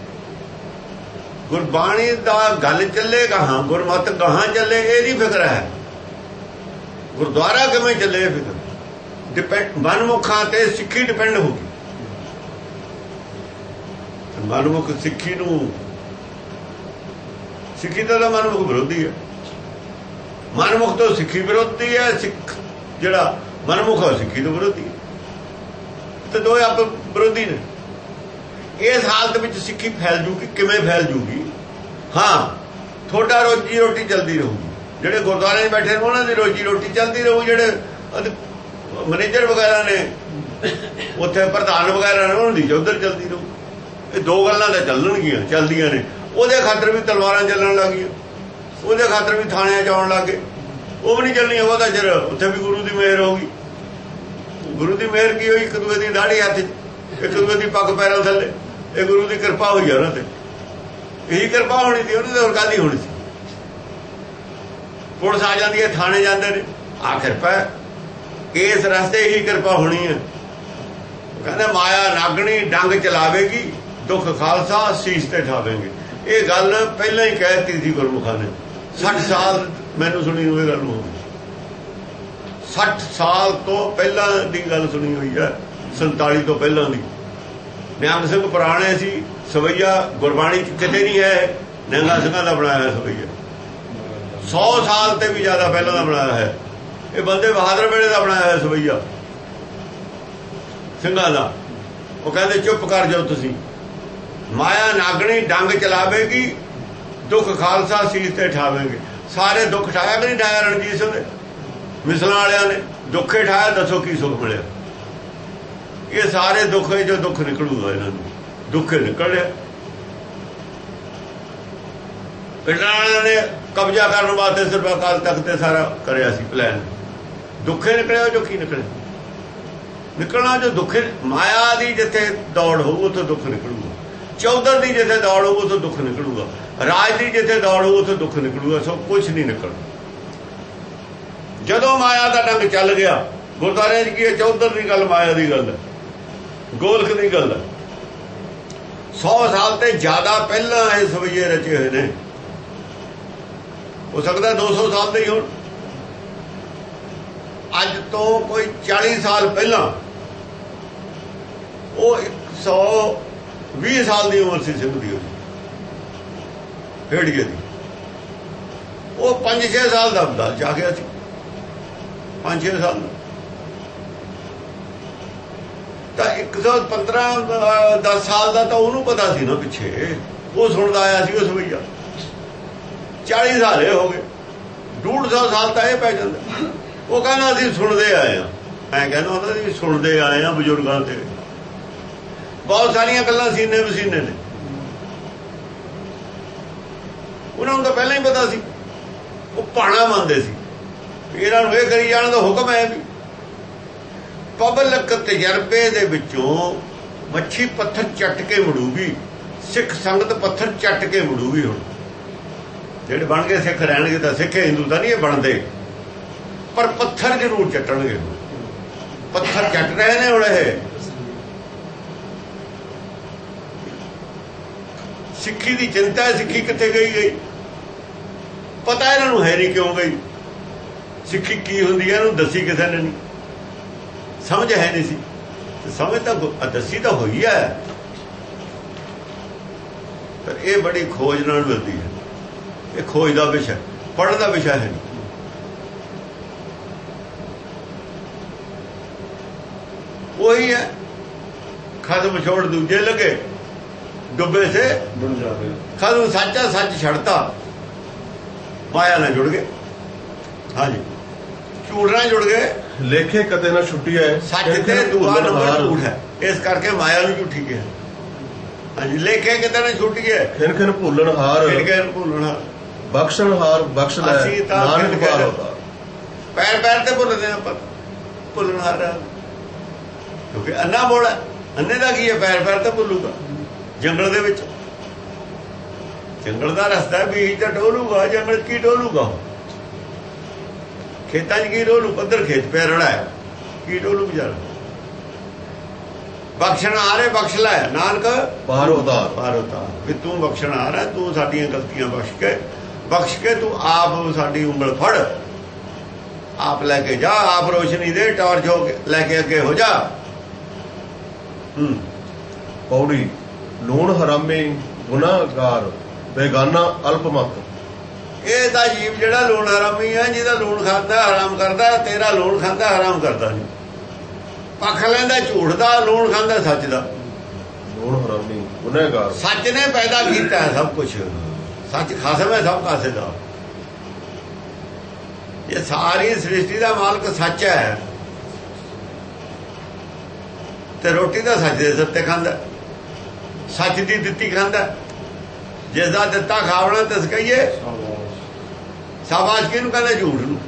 ਗੁਰਬਾਣੀ ਦਾ ਗੱਲ ਚੱਲੇ ਗਾਹਾਂ, ਗੁਰਮਤ ਗਾਹਾਂ ਚੱਲੇ, ਇਹ ਨਹੀਂ ਫਿਕਰ ਹੈ। ਗੁਰਦੁਆਰਾ ਕਿਵੇਂ ਚੱਲੇ ਫਿਕਰ ਡਿਪੈਂਡ ਮਨਮੁਖਾਂ ਤੇ ਸਿੱਖੀ ਡਿਪੈਂਡ ਹੋਊਗੀ। ਮਨਮੁਖ ਸਿੱਖੀ ਨੂੰ, ਸਿੱਖੀ ਦਾ ਮਨਮੁਖ ਵਿਰੋਧੀ ਹੈ, ਮਨਮੁਖ ਤੋਂ ਸਿੱਖੀ ਵਿਰੋਧੀ ਹੈ, ਸਿੱਖ ਜਿਹੜਾ ਮਨਮੁਖ ਹੈ ਸਿੱਖੀ ਤੋਂ ਵਿਰੋਧੀ ਹੈ, ਤੇ ਦੋਏ ਆਪ ਵਿਰੋਧੀ ਨੇ। ਇਸ ਹਾਲਤ ਵਿੱਚ ਸਿੱਖੀ ਫੈਲ ਜੂਗੀ, ਕਿਵੇਂ ਫੈਲ ਜੂਗੀ? ਹਾਂ, ਤੁਹਾਡਾ ਰੋਜੀ ਰੋਟੀ ਚੱਲਦੀ ਰਹੂਗੀ, ਜਿਹੜੇ ਗੁਰਦੁਆਰੇ 'ਚ ਬੈਠੇ ਨੇ ਉਹਨਾਂ ਦੀ ਰੋਜੀ ਰੋਟੀ ਚੱਲਦੀ ਰਹੂ, ਜਿਹੜੇ ਮੈਨੇਜਰ ਵਗੈਰਾ ਨੇ ਉੱਥੇ ਪ੍ਰਧਾਨ ਵਗੈਰਾ ਨੇ ਉਹਨਾਂ ਦੀ ਉੱਧਰ ਚੱਲਦੀ ਰਹੂ। ਇਹ ਦੋ ਗੱਲਾਂ ਤਾਂ ਚੱਲਣਗੀਆਂ, ਚੱਲਦੀਆਂ ਨੇ। ਉਹਦੇ ਖਾਤਰ ਵੀ ਤਲਵਾਰਾਂ ਚੱਲਣ ਲੱਗ ਗਈਆਂ, ਉਹਦੇ ਖਾਤਰ ਵੀ ਥਾਣਿਆਂ 'ਚ ਆਉਣ ਲੱਗ ਗਏ। ਉਹ ਵੀ ਨਹੀਂ ਚੱਲਣੀਆਂ, ਉਹਦਾ ਚਿਰ ਉੱਥੇ ਵੀ ਗੁਰੂ ਦੀ ਮਿਹਰ ਹੋਊਗੀ। ਗੁਰੂ ਦੀ ਮਿਹਰ ਕੀ ਹੋਈ? ਇੱਕ ਦੂਏ ਦੀ ਦਾੜੀ ਹੱਥ 'ਚ, ਇੱਕ ਦੂਏ ਦੀ ਪੱਗ ਪੈਰਾਂ ਥੱਲੇ, ਇਹ ਗੁਰੂ ਦੀ ਕਿਰਪਾ ਹੋਈ ਆ ਉਹਨਾਂ ਤੇ। ਇਹੀ ਕਿਰਪਾ ਹੋਣੀ ਸੀ ਉਹਨੇ, ਤਾਂ ਹੋਰ ਕਾਹਦੀ ਹੋਣੀ ਸੀ? ਪੁਲਿਸ ਆ ਜਾਂਦੀ ਹੈ, ਥਾਣੇ ਜਾਂਦੇ ਨੇ, ਆ ਕਿਰਪਾ ਇਸ ਰਸਤੇ ਹੀ ਕਿਰਪਾ ਹੋਣੀ ਹੈ। ਕਹਿੰਦੇ ਮਾਇਆ ਨਾਗਣੀ ਡੰਗ ਚਲਾਵੇਗੀ, ਦੁੱਖ ਖਾਲਸਾ ਸੀਸ ਤੇ ਠਾਵੇਂਗੇ। ਇਹ ਗੱਲ ਪਹਿਲਾਂ ਹੀ ਕਹਿ ਦਿੱਤੀ ਸੀ ਗੁਰਮੁਖਾਂ ਨੇ। ਸੱਠ ਸਾਲ ਮੈਨੂੰ ਸੁਣੀ ਹੋਈ ਗੱਲ ਹੋ ਗਈ, ਸੱਠ ਸਾਲ ਤੋਂ ਪਹਿਲਾਂ ਦੀ ਗੱਲ ਸੁਣੀ ਹੋਈ ਹੈ, ਸੰਤਾਲੀ ਤੋਂ ਪਹਿਲਾਂ ਦੀ। ਨਿਹੰਗ ਸਿੰਘ ਪੁਰਾਣੇ ਸੀ, ਸਵਈਆ ਗੁਰਬਾਣੀ ਚ ਕਿਤੇ ਨਹੀਂ ਹੈ। ਨਿਹੰਗਾਂ ਸਿੰਘਾਂ ਦਾ ਬਣਾਇਆ ਹੈ ਸਵਈਆ, ਸੌ ਸਾਲ ਤੇ ਵੀ ਜ਼ਿਆਦਾ ਪਹਿਲਾਂ ਦਾ ਬਣਾਇਆ ਹੈ। ਇਹ ਬੰਦੇ ਬਹਾਦਰ ਵੇਲੇ ਦਾ ਬਣਾਇਆ ਹੈ ਸਵਈਆ ਸਿੰਘਾਂ ਦਾ। ਉਹ ਕਹਿੰਦੇ ਚੁੱਪ ਕਰ ਜਾਓ ਤੁਸੀਂ, ਮਾਇਆ ਨਾਗਣੀ ਡੰਗ ਚਲਾਵੇਗੀ, ਦੁੱਖ ਖਾਲਸਾ ਸੀਸ ਤੇ ਠਾਵੇਂਗੇ। ਸਾਰੇ ਦੁੱਖ ਠਾਇਆ ਕਿ ਨਹੀਂ ਠਾਇਆ ਰਣਜੀਤ ਸਿੰਘ ਨੇ, ਮਿਸਲਾਂ ਵਾਲਿਆਂ ਨੇ ਦੁੱਖੇ ਠਾਇਆ। ਦੱਸੋ ਕੀ ਸੁੱਖ ਮਿਲਿਆ? ਇਹ ਸਾਰੇ ਦੁੱਖ ਜੋ ਦੁੱਖ ਨਿਕਲੂਗਾ ਇਹਨਾਂ ਨੂੰ, ਦੁੱਖੇ ਨਿਕਲ ਰਿਹਾ। ਪਿੰਡਾਂ ਵਾਲਿਆਂ ਨੇ ਕਬਜ਼ਾ ਕਰਨ ਵਾਸਤੇ ਸਿਰਫ ਅਕਾਲ ਤਖਤ ਤੇ ਸਾਰਾ ਕਰਿਆ ਸੀ ਪਲਾਨ, ਦੁੱਖੇ ਨਿਕਲਿਆ। ਜੋ ਕੀ ਨਿਕਲੇ? ਨਿਕਲਣਾ ਜੋ ਦੁੱਖੇ। ਮਾਇਆ ਦੀ ਜਿੱਥੇ ਦੌੜ ਹੋਊ ਉੱਥੇ ਦੁੱਖ ਨਿਕਲੂਗਾ, ਚੌਧਰ ਦੀ ਜਿੱਥੇ ਦੌੜ ਹੋਊ ਉੱਥੇ ਦੁੱਖ ਨਿਕਲੂਗਾ, ਰਾਜ ਦੀ ਜਿੱਥੇ ਦੌੜ ਹੋਊ ਉੱਥੇ ਦੁੱਖ ਨਿਕਲੂਗਾ। ਸੋ ਕੁਛ ਨਹੀਂ ਨਿਕਲਦਾ। ਜਦੋਂ ਮਾਇਆ ਦਾ ਡੰਗ ਚੱਲ ਗਿਆ, ਗੁਰਦੁਆਰਿਆਂ 'ਚ ਕੀ ਹੈ? ਚੌਧਰ ਦੀ ਗੱਲ, ਮਾਇਆ ਦੀ ਗੱਲ ਹੈ, ਗੋਲਖ ਦੀ ਗੱਲ ਹੈ। ਸੌ ਸਾਲ ਤੇ ਜ਼ਿਆਦਾ ਪਹਿਲਾਂ ਇਹ ਸਵਈਏ ਰਚੇ ਹੋਏ ਨੇ। ਹੋ ਸਕਦਾ ਦੋ ਸੌ ਸਾਲ ਦੇ ਹੀ ਹੋਣ। ਅੱਜ ਤੋਂ ਕੋਈ ਚਾਲੀ ਸਾਲ ਪਹਿਲਾਂ ਉਹ ਇੱਕ ਸੌ ਵੀਹ ਸਾਲ ਦੀ ਉਮਰ ਸੀ ਸਿੰਘ ਦੀ, ਹੇੜੀਏ ਦੀ। ਉਹ ਪੰਜ ਛੇ ਸਾਲ ਦਾ ਹੁੰਦਾ ਜਾ ਗਿਆ ਸੀ, ਪੰਜ ਛੇ ਸਾਲ ਦਾ। ਤਾਂ ਇੱਕ ਸੌ ਪੰਦਰਾਂ ਦਸ ਸਾਲ ਦਾ ਤਾਂ ਉਹਨੂੰ ਪਤਾ ਸੀ ਨਾ ਪਿੱਛੇ, ਉਹ ਸੁਣਦਾ ਆਇਆ ਸੀ ਉਹ ਸਵਈਆ। ਚਾਲੀ ਸਾਲ ਇਹ ਹੋ ਗਏ, ਡੂਢ ਸੌ ਸਾਲ ਤਾਂ ਇਹ ਪੈ ਜਾਂਦਾ। ਉਹ ਕਹਿੰਦਾ ਅਸੀਂ ਸੁਣਦੇ ਆਏ ਹਾਂ, ਐਂ ਕਹਿੰਦਾ ਹੁੰਦਾ ਸੀ ਸੁਣਦੇ ਆਏ ਹਾਂ ਬਜ਼ੁਰਗਾਂ ਤੇ। ਬਹੁਤ ਸਾਰੀਆਂ ਗੱਲਾਂ ਸੀਨੇ ਵਸੀਨੇ ਨੇ, ਉਹਨਾਂ ਨੂੰ ਤਾਂ ਪਹਿਲਾਂ ਹੀ ਪਤਾ ਸੀ। ਉਹ ਭਾਣਾ ਮੰਨਦੇ ਸੀ, ਇਹਨਾਂ ਨੂੰ ਇਹ ਕਰੀ ਜਾਣ ਦਾ ਹੁਕਮ ਹੈ ਵੀ। ਪਬਲਿਕ ਤਜਰਬੇ ਦੇ ਵਿੱਚੋਂ ਮੱਛੀ ਪੱਥਰ ਚੱਟ ਕੇ ਮੁੜੂਗੀ, ਸਿੱਖ ਸੰਗਤ ਪੱਥਰ ਚੱਟ ਕੇ ਮੁੜੂਗੀ। ਹੁਣ ਜਿਹੜੇ ਬਣ ਕੇ ਸਿੱਖ ਰਹਿਣਗੇ ਤਾਂ ਸਿੱਖ, ਹਿੰਦੂ ਤਾਂ ਨਹੀਂ ਇਹ ਬਣਦੇ, ਪਰ ਪੱਥਰ ਜ਼ਰੂਰ ਚੱਟਣਗੇ। ਪੱਥਰ ਚੱਟ ਰਹੇ ਨੇ ਹੁਣ। ਇਹ ਸਿੱਖੀ ਦੀ ਚਿੰਤਾ ਹੈ, ਸਿੱਖੀ ਕਿੱਥੇ ਗਈ ਗਈ ਪਤਾ ਇਹਨਾਂ ਨੂੰ ਹੈ ਨਹੀਂ ਕਿਉਂ ਗਈ। ਸਿੱਖੀ ਕੀ ਹੁੰਦੀ ਹੈ ਇਹਨੂੰ ਦੱਸੀ ਕਿਸੇ ਨੇ ਨਹੀਂ, ਸਮਝ ਹੈ ਨਹੀਂ ਸੀ। ਸਮਝ ਤਾਂ ਦੱਸੀ ਤਾਂ ਹੋਈ ਹੈ, ਪਰ ਇਹ ਬੜੀ ਖੋਜ ਨਾਲ ਮਿਲਦੀ ਹੈ। ਇਹ ਖੋਜ ਦਾ ਵਿਸ਼ਾ, ਪੜ੍ਹਨ ਦਾ ਵਿਸ਼ਾ ਹੈ। ਉਹੀ ਹੈ, ਖਤਮ ਛੋੜ ਦੂਜੇ ਲੱਗੇ, ਡੁੱਬੇ ਸੇ ਡੁੱਬ ਜਾਵੇ। ਖਤਮ ਸੱਚਾ ਸੱਚ ਛੱਡਤਾ, ਮਾਇਆ ਨਾਲ ਜੁੜ ਗਏ। ਹਾਂਜੀ, ਝੂਠ ਨਾਲ ਜੁੜ ਗਏ। ਲੇਖੇ ਕਦੇ ਨਾ ਛੁੱਟੀਐ, ਸੱਚ ਤੇ ਦੂਆ ਨੰਬਰ ਝੂਠ ਹੈ, ਇਸ ਕਰਕੇ ਮਾਇਆ ਨੂੰ ਝੂਠੀ ਕਿਹਾ। ਹਾਂਜੀ, ਲੇਖੇ ਕਿਤੇ ਨਾ ਛੁੱਟੀਐ, ਖਿਨ ਖਿਨ ਭੁੱਲਣ ਹਾਰ, ਖਿਨ ਖਿਨ ਭੁੱਲਣ ਹਾਰ, ਬਖਸ਼ਣ ਹਾਰ ਬਖਸ਼ ਲੈ, ਨਾਨਕ ਪਾਰ ਹੋਤਾ। ਪੈਰ ਪੈਰ ਤੇ ਭੁੱਲਦੇ ਆਪਾਂ, ਭੁੱਲਣ ਹਾਰ, ਕਿਉਂਕਿ ਅੰਨਾ ਬੋਲ ਹੈ। ਅੰਨੇ ਦਾ ਕੀ ਹੈ? ਪੈਰ ਪੈਰ ਤੇ ਭੁੱਲੂਗਾ। ਜੰਗਲ ਦੇ ਵਿੱਚ, ਜੰਗਲ ਦਾ ਰਸਤਾ ਵੀ ਤਾਂ ਡੋਲੂਗਾ, ਜੰਗਲ ਕੀ ਡੋਲੂਗਾ? ਖੇਤਾਂ 'ਚ ਕੀ ਡੋਲੂ? ਪੱਧਰ ਖੇਤ ਪਿਆ ਰੜਾ, ਕੀ ਡੋਲੂ ਵਿਚਾਰਾ। ਬਖਸ਼ਣ ਆ ਰਹੇ ਬਖਸ਼ ਲੈ ਨਾਨਕ ਪਾਰ ਉਤਾਰ ਪਾਰ ਉਤਾਰ। ਵੀ ਤੂੰ ਬਖਸ਼ਣ ਆ ਰਿਹਾ, ਤੂੰ ਸਾਡੀਆਂ ਗਲਤੀਆਂ ਬਖਸ਼ ਕੇ ਬਖਸ਼ ਕੇ ਤੂੰ ਆਪ ਸਾਡੀ ਉਂਗਲ ਫੜ, ਆਪ ਲੈ ਕੇ ਜਾ, ਆਪ ਰੋਸ਼ਨੀ ਦੇ, ਟਾਰਚ ਹੋ ਕੇ ਲੈ ਕੇ ਅੱਗੇ ਹੋ ਜਾ। ਹੂੰ ਪੌੜੀ ਲੂਣ ਹਰਾਮੀ ਗੁਨਾਹਗਾਰ ਬੇਗਾਨਾ ਅਲਪਮਤ। ਇਹ ਤਾਂ ਜੀਵ ਜਿਹੜਾ ਲੂਣ ਹਰਾਮੀ ਹੈ, ਜਿਹਦਾ ਲੂਣ ਖਾਂਦਾ ਹਰਾਮ ਕਰਦਾ, ਤੇਰਾ ਲੂਣ ਖਾਂਦਾ ਹਰਾਮ ਕਰਦਾ ਨਹੀਂ। ਪੱਖ ਲੈਂਦਾ ਝੂਠ ਦਾ, ਲੂਣ ਖਾਂਦਾ ਸੱਚ ਦਾ। ਲੂਣ ਹਰਾਮੀ ਗੁਨਾਹਗਾਰ। ਸੱਚ ਨੇ ਪੈਦਾ ਕੀਤਾ ਹੈ ਸਭ ਕੁਛ, ਸੱਚ ਖਸਮ ਹੈ ਸਭ ਕਾਸੇ ਦਾ। ਇਹ ਸਾਰੀ ਸ੍ਰਿਸ਼ਟੀ ਦਾ ਮਾਲਕ ਸੱਚ ਹੈ, ਤੇ ਰੋਟੀ ਤਾਂ ਸੱਚ ਦੇ ਦਿੱਤੇ ਖਾਂਦਾ, ਸੱਚ ਦੀ ਦਿੱਤੀ ਖਾਂਦਾ। ਜਿਸ ਦਾ ਦਿੱਤਾ ਖਾਵਣਾ ਤਿਸ ਕਹੀਏ ਸ਼ਾਬਾਸ਼। ਕਿਹਨੂੰ ਕਹਿੰਦੇ? ਝੂਠ ਨੂੰ।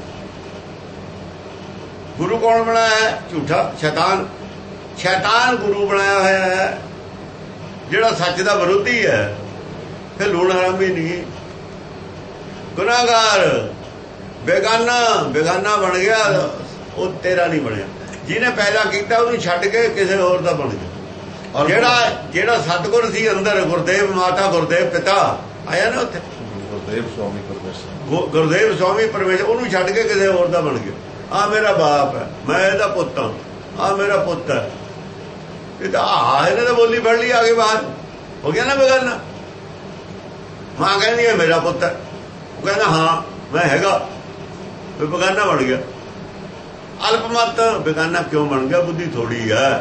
ਗੁਰੂ ਕੌਣ ਬਣਾਇਆ ਹੈ? ਝੂਠਾ ਸ਼ੈਤਾਨ। ਸ਼ੈਤਾਨ ਗੁਰੂ ਬਣਾਇਆ ਹੋਇਆ ਹੈ, ਜਿਹੜਾ ਸੱਚ ਦਾ ਵਿਰੋਧੀ ਹੈ। ਫਿਰ ਲੂਣ ਹਰਾਮੀ ਨਹੀਂ, ਗੁਨਾਹਗਾਰ, ਬੇਗਾਨਾ। ਬੇਗਾਨਾ ਬਣ ਗਿਆ, ਉਹ ਤੇਰਾ ਨਹੀਂ ਬਣਿਆ। ਜਿਹਨੇ ਪੈਦਾ ਕੀਤਾ ਉਹਨੂੰ ਛੱਡ ਕੇ ਕਿਸੇ ਹੋਰ ਦਾ ਬਣ ਗਿਆ। ਜਿਹੜਾ ਜਿਹੜਾ ਸਤਿਗੁਰ ਸੀ ਅੰਦਰ, ਗੁਰਦੇਵ ਮਾਤਾ ਗੁਰਦੇਵ ਪਿਤਾ ਆਇਆ ਨਾ ਉੱਥੇ, ਗੁਰਦੇਵ ਸਵਾਮੀ ਪਰਮੇਸ਼ਰ, ਗੁਰਦੇਵ ਸਵਾਮੀ ਪਰਮੇਸ਼ਰ, ਉਹਨੂੰ ਛੱਡ ਕੇ ਕਿਸੇ ਹੋਰ ਦਾ ਬਣ ਗਿਆ। ਆ ਮੇਰਾ ਬਾਪ ਹੈ, ਮੈਂ ਇਹਦਾ ਪੁੱਤ ਹਾਂ, ਆ ਮੇਰਾ ਪੁੱਤ ਹੈ। ਇਹ ਤਾਂ ਆ ਇਹਨੇ ਤਾਂ ਬੋਲੀ ਫੜ ਲਈ, ਆ ਕੇ ਬਾਹਰ ਹੋ ਗਿਆ ਨਾ ਬੇਗਾਨਾ। ਮਾਂ ਕਹਿੰਦੀ ਹੈ ਮੇਰਾ ਪੁੱਤ ਹੈ, ਉਹ ਕਹਿੰਦਾ ਹਾਂ ਮੈਂ ਹੈਗਾ, ਬੇਗਾਨਾ ਬਣ ਗਿਆ। ਅਲਪਮਤ ਬੇਗਾਨਾ ਕਿਉਂ ਬਣ ਗਿਆ? ਬੁੱਧੀ ਥੋੜੀ ਹੈ।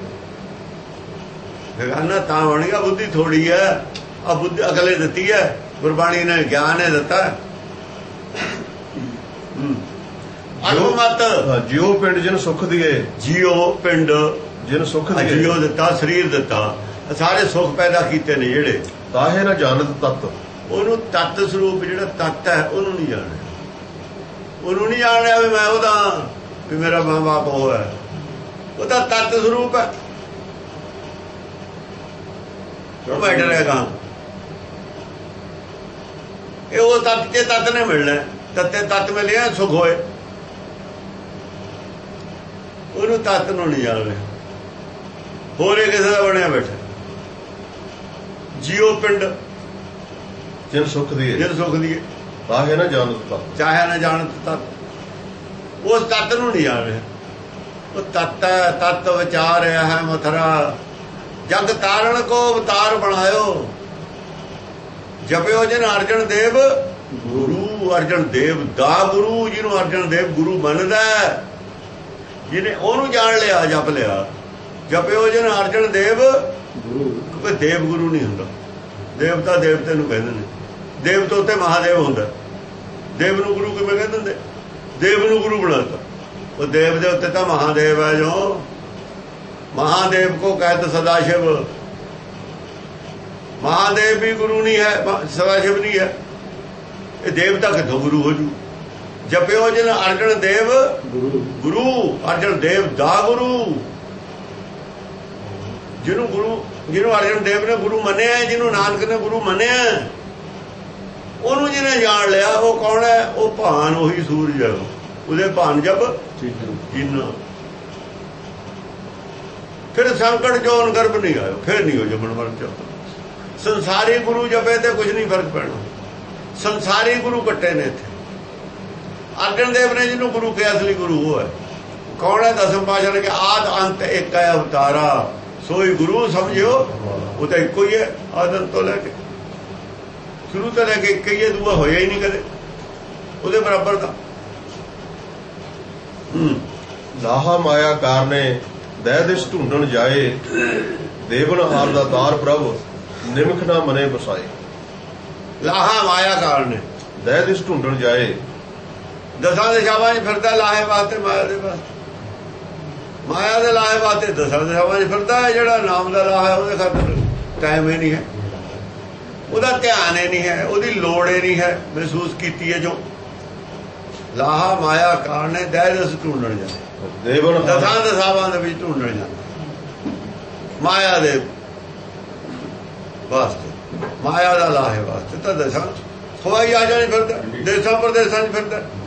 ਬੇਗਾਨਾ ਤਾਂ ਬਣ ਗਿਆ, ਬੁੱਧੀ ਥੋੜੀ ਹੈ। ਆ ਬੁੱਧੀ ਅਕਲੇ ਦਿੱਤੀ ਹੈ, ਗੁਰਬਾਣੀ ਨੇ ਗਿਆਨ ਹੈ ਦਿੱਤਾ। ਅਲਪਮਤ ਜਿਉ ਪਿੰਡ ਜਿਨ ਸੁਖ ਦੀਏ। ਜਿਉ ਪਿੰਡ ਜਿਨ ਸੁਖ ਦੀਏ। ਜਿਉ ਦਿੱਤਾ, ਸਰੀਰ ਦਿੱਤਾ, ਸਾਰੇ ਸੁੱਖ ਪੈਦਾ ਕੀਤੇ ਨੇ ਜਿਹੜੇ। ਤਾਹੇ ਨਾ ਜਾਣਤ ਤਤ। ਉਹਨੂੰ ਤਤ ਸਰੂਪ ਜਿਹੜਾ ਤਤ ਹੈ ਉਹਨੂੰ ਨਹੀਂ ਜਾਣਿਆ। ਉਹਨੂੰ ਨਹੀਂ ਜਾਣਿਆ ਵੀ ਮੈਂ ਉਹਦਾ, ਵੀ ਮੇਰਾ ਮਾਂ ਬਾਪ ਉਹ ਹੈ। ਉਹਦਾ ਤਤ ਸਰੂਪ ਹੈ, ਉਹ ਬੈਠ ਰਹੇਗਾ। ਇਹ ਉਹ ਤਤ ਕੇ ਤਤ ਨੇ ਮਿਲਣਾ, ਤੱਤੇ ਤਤ ਮਿਲਿਆ ਸੁਖ ਹੋਏ। ਉਹਨੂੰ ਤਤ ਨੂੰ ਨਹੀਂ ਜਾਣ ਰਿਹਾ, ਹੋਰ ਇਹ ਕਿਸੇ ਦਾ ਬਣਿਆ ਬੈਠਾ। ਜਿਉ ਪਿੰਡ ਜਿਨ ਸੁਖ ਦੀਏ। ਜਿਨ ਸੁਖ ਦੀਏ। ਤਾਹੇ ਨਾ ਜਾਣਤ ਤਤ। ਚਾਹੇ ਨਾ ਜਾਣਤ ਤਤ। ਉਸ ਤਤ ਨੂੰ ਨਹੀਂ ਜਾਣ ਰਿਹਾ। ਉਹ ਤਤ ਹੈ, ਤਤ ਵਿਚਾਰ ਰਿਹਾ ਹੈ ਮਥਰਾ। ਜਗ ਤਾਰਨ ਕੋ ਅਵਤਾਰ ਬਣਾਇਓ। ਜਪਿਓ ਜਿਨ ਅਰਜਨ ਦੇਵ ਗੁਰੂ। ਅਰਜਨ ਦੇਵ ਦਾ ਗੁਰੂ, ਜਿਹਨੂੰ ਅਰਜਨ ਦੇਵ ਗੁਰੂ ਮੰਨਦਾ, ਜਿਹਨੇ ਉਹਨੂੰ ਜਾਣ ਲਿਆ, ਜਪ ਲਿਆ। ਜਪਿਓ ਜਿਨ ਅਰਜਨ ਦੇਵ ਗੁਰੂ। ਕਿਉਂਕਿ ਦੇਵ ਗੁਰੂ ਨਹੀਂ ਹੁੰਦਾ। ਦੇਵਤਾ ਦੇਵਤੇ ਨੂੰ ਕਹਿੰਦੇ ਨੇ। ਦੇਵ ਤੋਂ ਉੱਤੇ ਮਹਾਦੇਵ ਹੁੰਦਾ। ਦੇਵ ਨੂੰ ਗੁਰੂ ਕਿਵੇਂ ਕਹਿੰਦੇ ਹੁੰਦੇ? ਦੇਵ ਨੂੰ ਗੁਰੂ ਬਣਾਤਾ। ਉਹ ਦੇਵ ਦੇ ਉੱਤੇ ਤਾਂ ਮਹਾਦੇਵ ਹੈ। ਜੋ ਮਹਾਦੇਵ ਕੋ ਕਹਿਤ ਸਦਾ ਸ਼ਿਵ। ਮਹਾਦੇਵ ਵੀ ਗੁਰੂ ਨਹੀਂ ਹੈ, ਸਦਾ ਸ਼ਿਵ ਨਹੀਂ ਹੈ। ਇਹ ਦੇਵਤਾ ਕਿੱਥੋਂ ਗੁਰੂ ਹੋ ਜੂ? ਜਪਿਓ ਜਿਨ ਅਰਜਨ ਦੇਵ ਗੁਰੂ। ਗੁਰੂ ਅਰਜਨ ਦੇਵ ਦਾ ਗੁਰੂ, ਜਿਹਨੂੰ ਗੁਰੂ, ਜਿਹਨੂੰ ਅਰਜਨ ਦੇਵ ਨੇ ਗੁਰੂ ਮੰਨਿਆ, ਜਿਹਨੂੰ ਨਾਨਕ ਨੇ ਗੁਰੂ ਮੰਨਿਆ, ਉਹਨੂੰ ਜਿਹਨੇ ਜਾਣ ਲਿਆ। ਉਹ ਕੌਣ ਹੈ? ਉਹ ਭਾਨ ਉਹੀ ਸੂਰਜ ਹੈ। ਉਹਦੇ ਭਾਨ ਜਬ ਜਿੰਨਾ। ਫਿਰ ਸੰਕਟ ਜੋਨ ਗਰਭ ਨਹੀਂ ਆਇਓ, ਫਿਰ ਨਹੀਂ ਹੋ ਜੰਮਣ ਮਰਨ ਚ। ਸੰਸਾਰੀ ਗੁਰੂ ਜਪੇ ਤੇ ਕੁਝ ਨਹੀਂ ਫਰਕ ਪੈਣਾ। ਸੰਸਾਰੀ ਗੁਰੂ ਕੱਟੇ ਨੇ ਇੱਥੇ। ਅਰਜਨ ਦੇਵ ਨੇ ਜਿਹਨੂੰ ਗੁਰੂ ਕਿਹਾ, ਅਸਲੀ ਗੁਰੂ ਉਹ ਹੈ। ਕੌਣ ਹੈ? ਦਸਮ ਪਾਤਸ਼ਾਹ ਨੇ ਕਿ ਆਦ ਅੰਤ ਇੱਕ ਹੈ ਅਵਤਾਰਾ, ਸੋਈ ਗੁਰੂ ਸਮਝਿਓ। ਉਹ ਤਾਂ ਇੱਕੋ ਹੀ ਹੈ, ਆਦਮ ਤੋਂ ਲੈ ਕੇ ਸ਼ੁਰੂ ਤੋਂ ਲੈ ਕੇ ਇੱਕ ਹੀ ਹੈ, ਦੂਆ ਹੋਇਆ ਹੀ ਨਹੀਂ ਕਦੇ ਉਹਦੇ ਬਰਾਬਰ ਦਾ। ਲਾਹਾ ਮਾਇਆ ਕਾਰਨੇ ਦਹਿ ਦਿਸ ਢੂੰਡਣ ਜਾਏ। ਦੇਵਨ ਹਾਰ ਦਾ ਤਾਰ ਪ੍ਰਭ ਨਿਮਖ ਨਾ ਮਨੇ ਬਸਾਏ। ਲਾਹਾ ਮਾਇਆ ਕਾਰਨੇ ਦਹਿ ਦਿਸ ਢੂੰਡਣ ਜਾਏ। ਦਸਾਂ ਦਿਸ਼ਾਵਾਂ 'ਚ ਫਿਰਦਾ ਲਾਹੇ ਵਾਸਤੇ, ਮਾਇਆ ਦੇ ਵਾਸਤੇ। ਮਾਇਆ ਦੇ ਲਾਹੇ ਵਾਸਤੇ ਦਸਾਂ ਦਿਸ਼ਾਵਾਂ 'ਚ ਫਿਰਦਾ ਹੈ। ਜਿਹੜਾ ਨਾਮ ਦਾ ਲਾਹਾ ਉਹਦੇ ਖਾਤਰ ਟਾਈਮ ਹੀ ਨਹੀਂ ਹੈ, ਉਹਦਾ ਧਿਆਨ ਹੀ ਨਹੀਂ ਹੈ, ਉਹਦੀ ਲੋੜ ਹੀ ਨਹੀਂ ਹੈ ਮਹਿਸੂਸ ਕੀਤੀ ਹੈ। ਜੋ ਲਾਹਾ ਮਾਇਆ ਕਾਰਨੇ ਦਹਿ ਦਿਸ ਢੂੰਡਣ ਜਾਏ। ਦੇਵਨ ਦਸਾਂ ਦਿਸ਼ਾਵਾਂ ਦੇ ਵਿੱਚ ਢੂੰਡਣ ਜਾਂਦਾ ਮਾਇਆ ਦੇ ਵਾਸਤੇ, ਮਾਇਆ ਦਾ ਲਾਹੇ ਵਾਸਤੇ। ਤਾਂ ਦਸਾਂ ਖਵਾਈ ਆ ਜਾਣੀ ਫਿਰਦਾ, ਦੇਸਾਂ ਪ੍ਰਦੇਸਾਂ 'ਚ ਫਿਰਦਾ।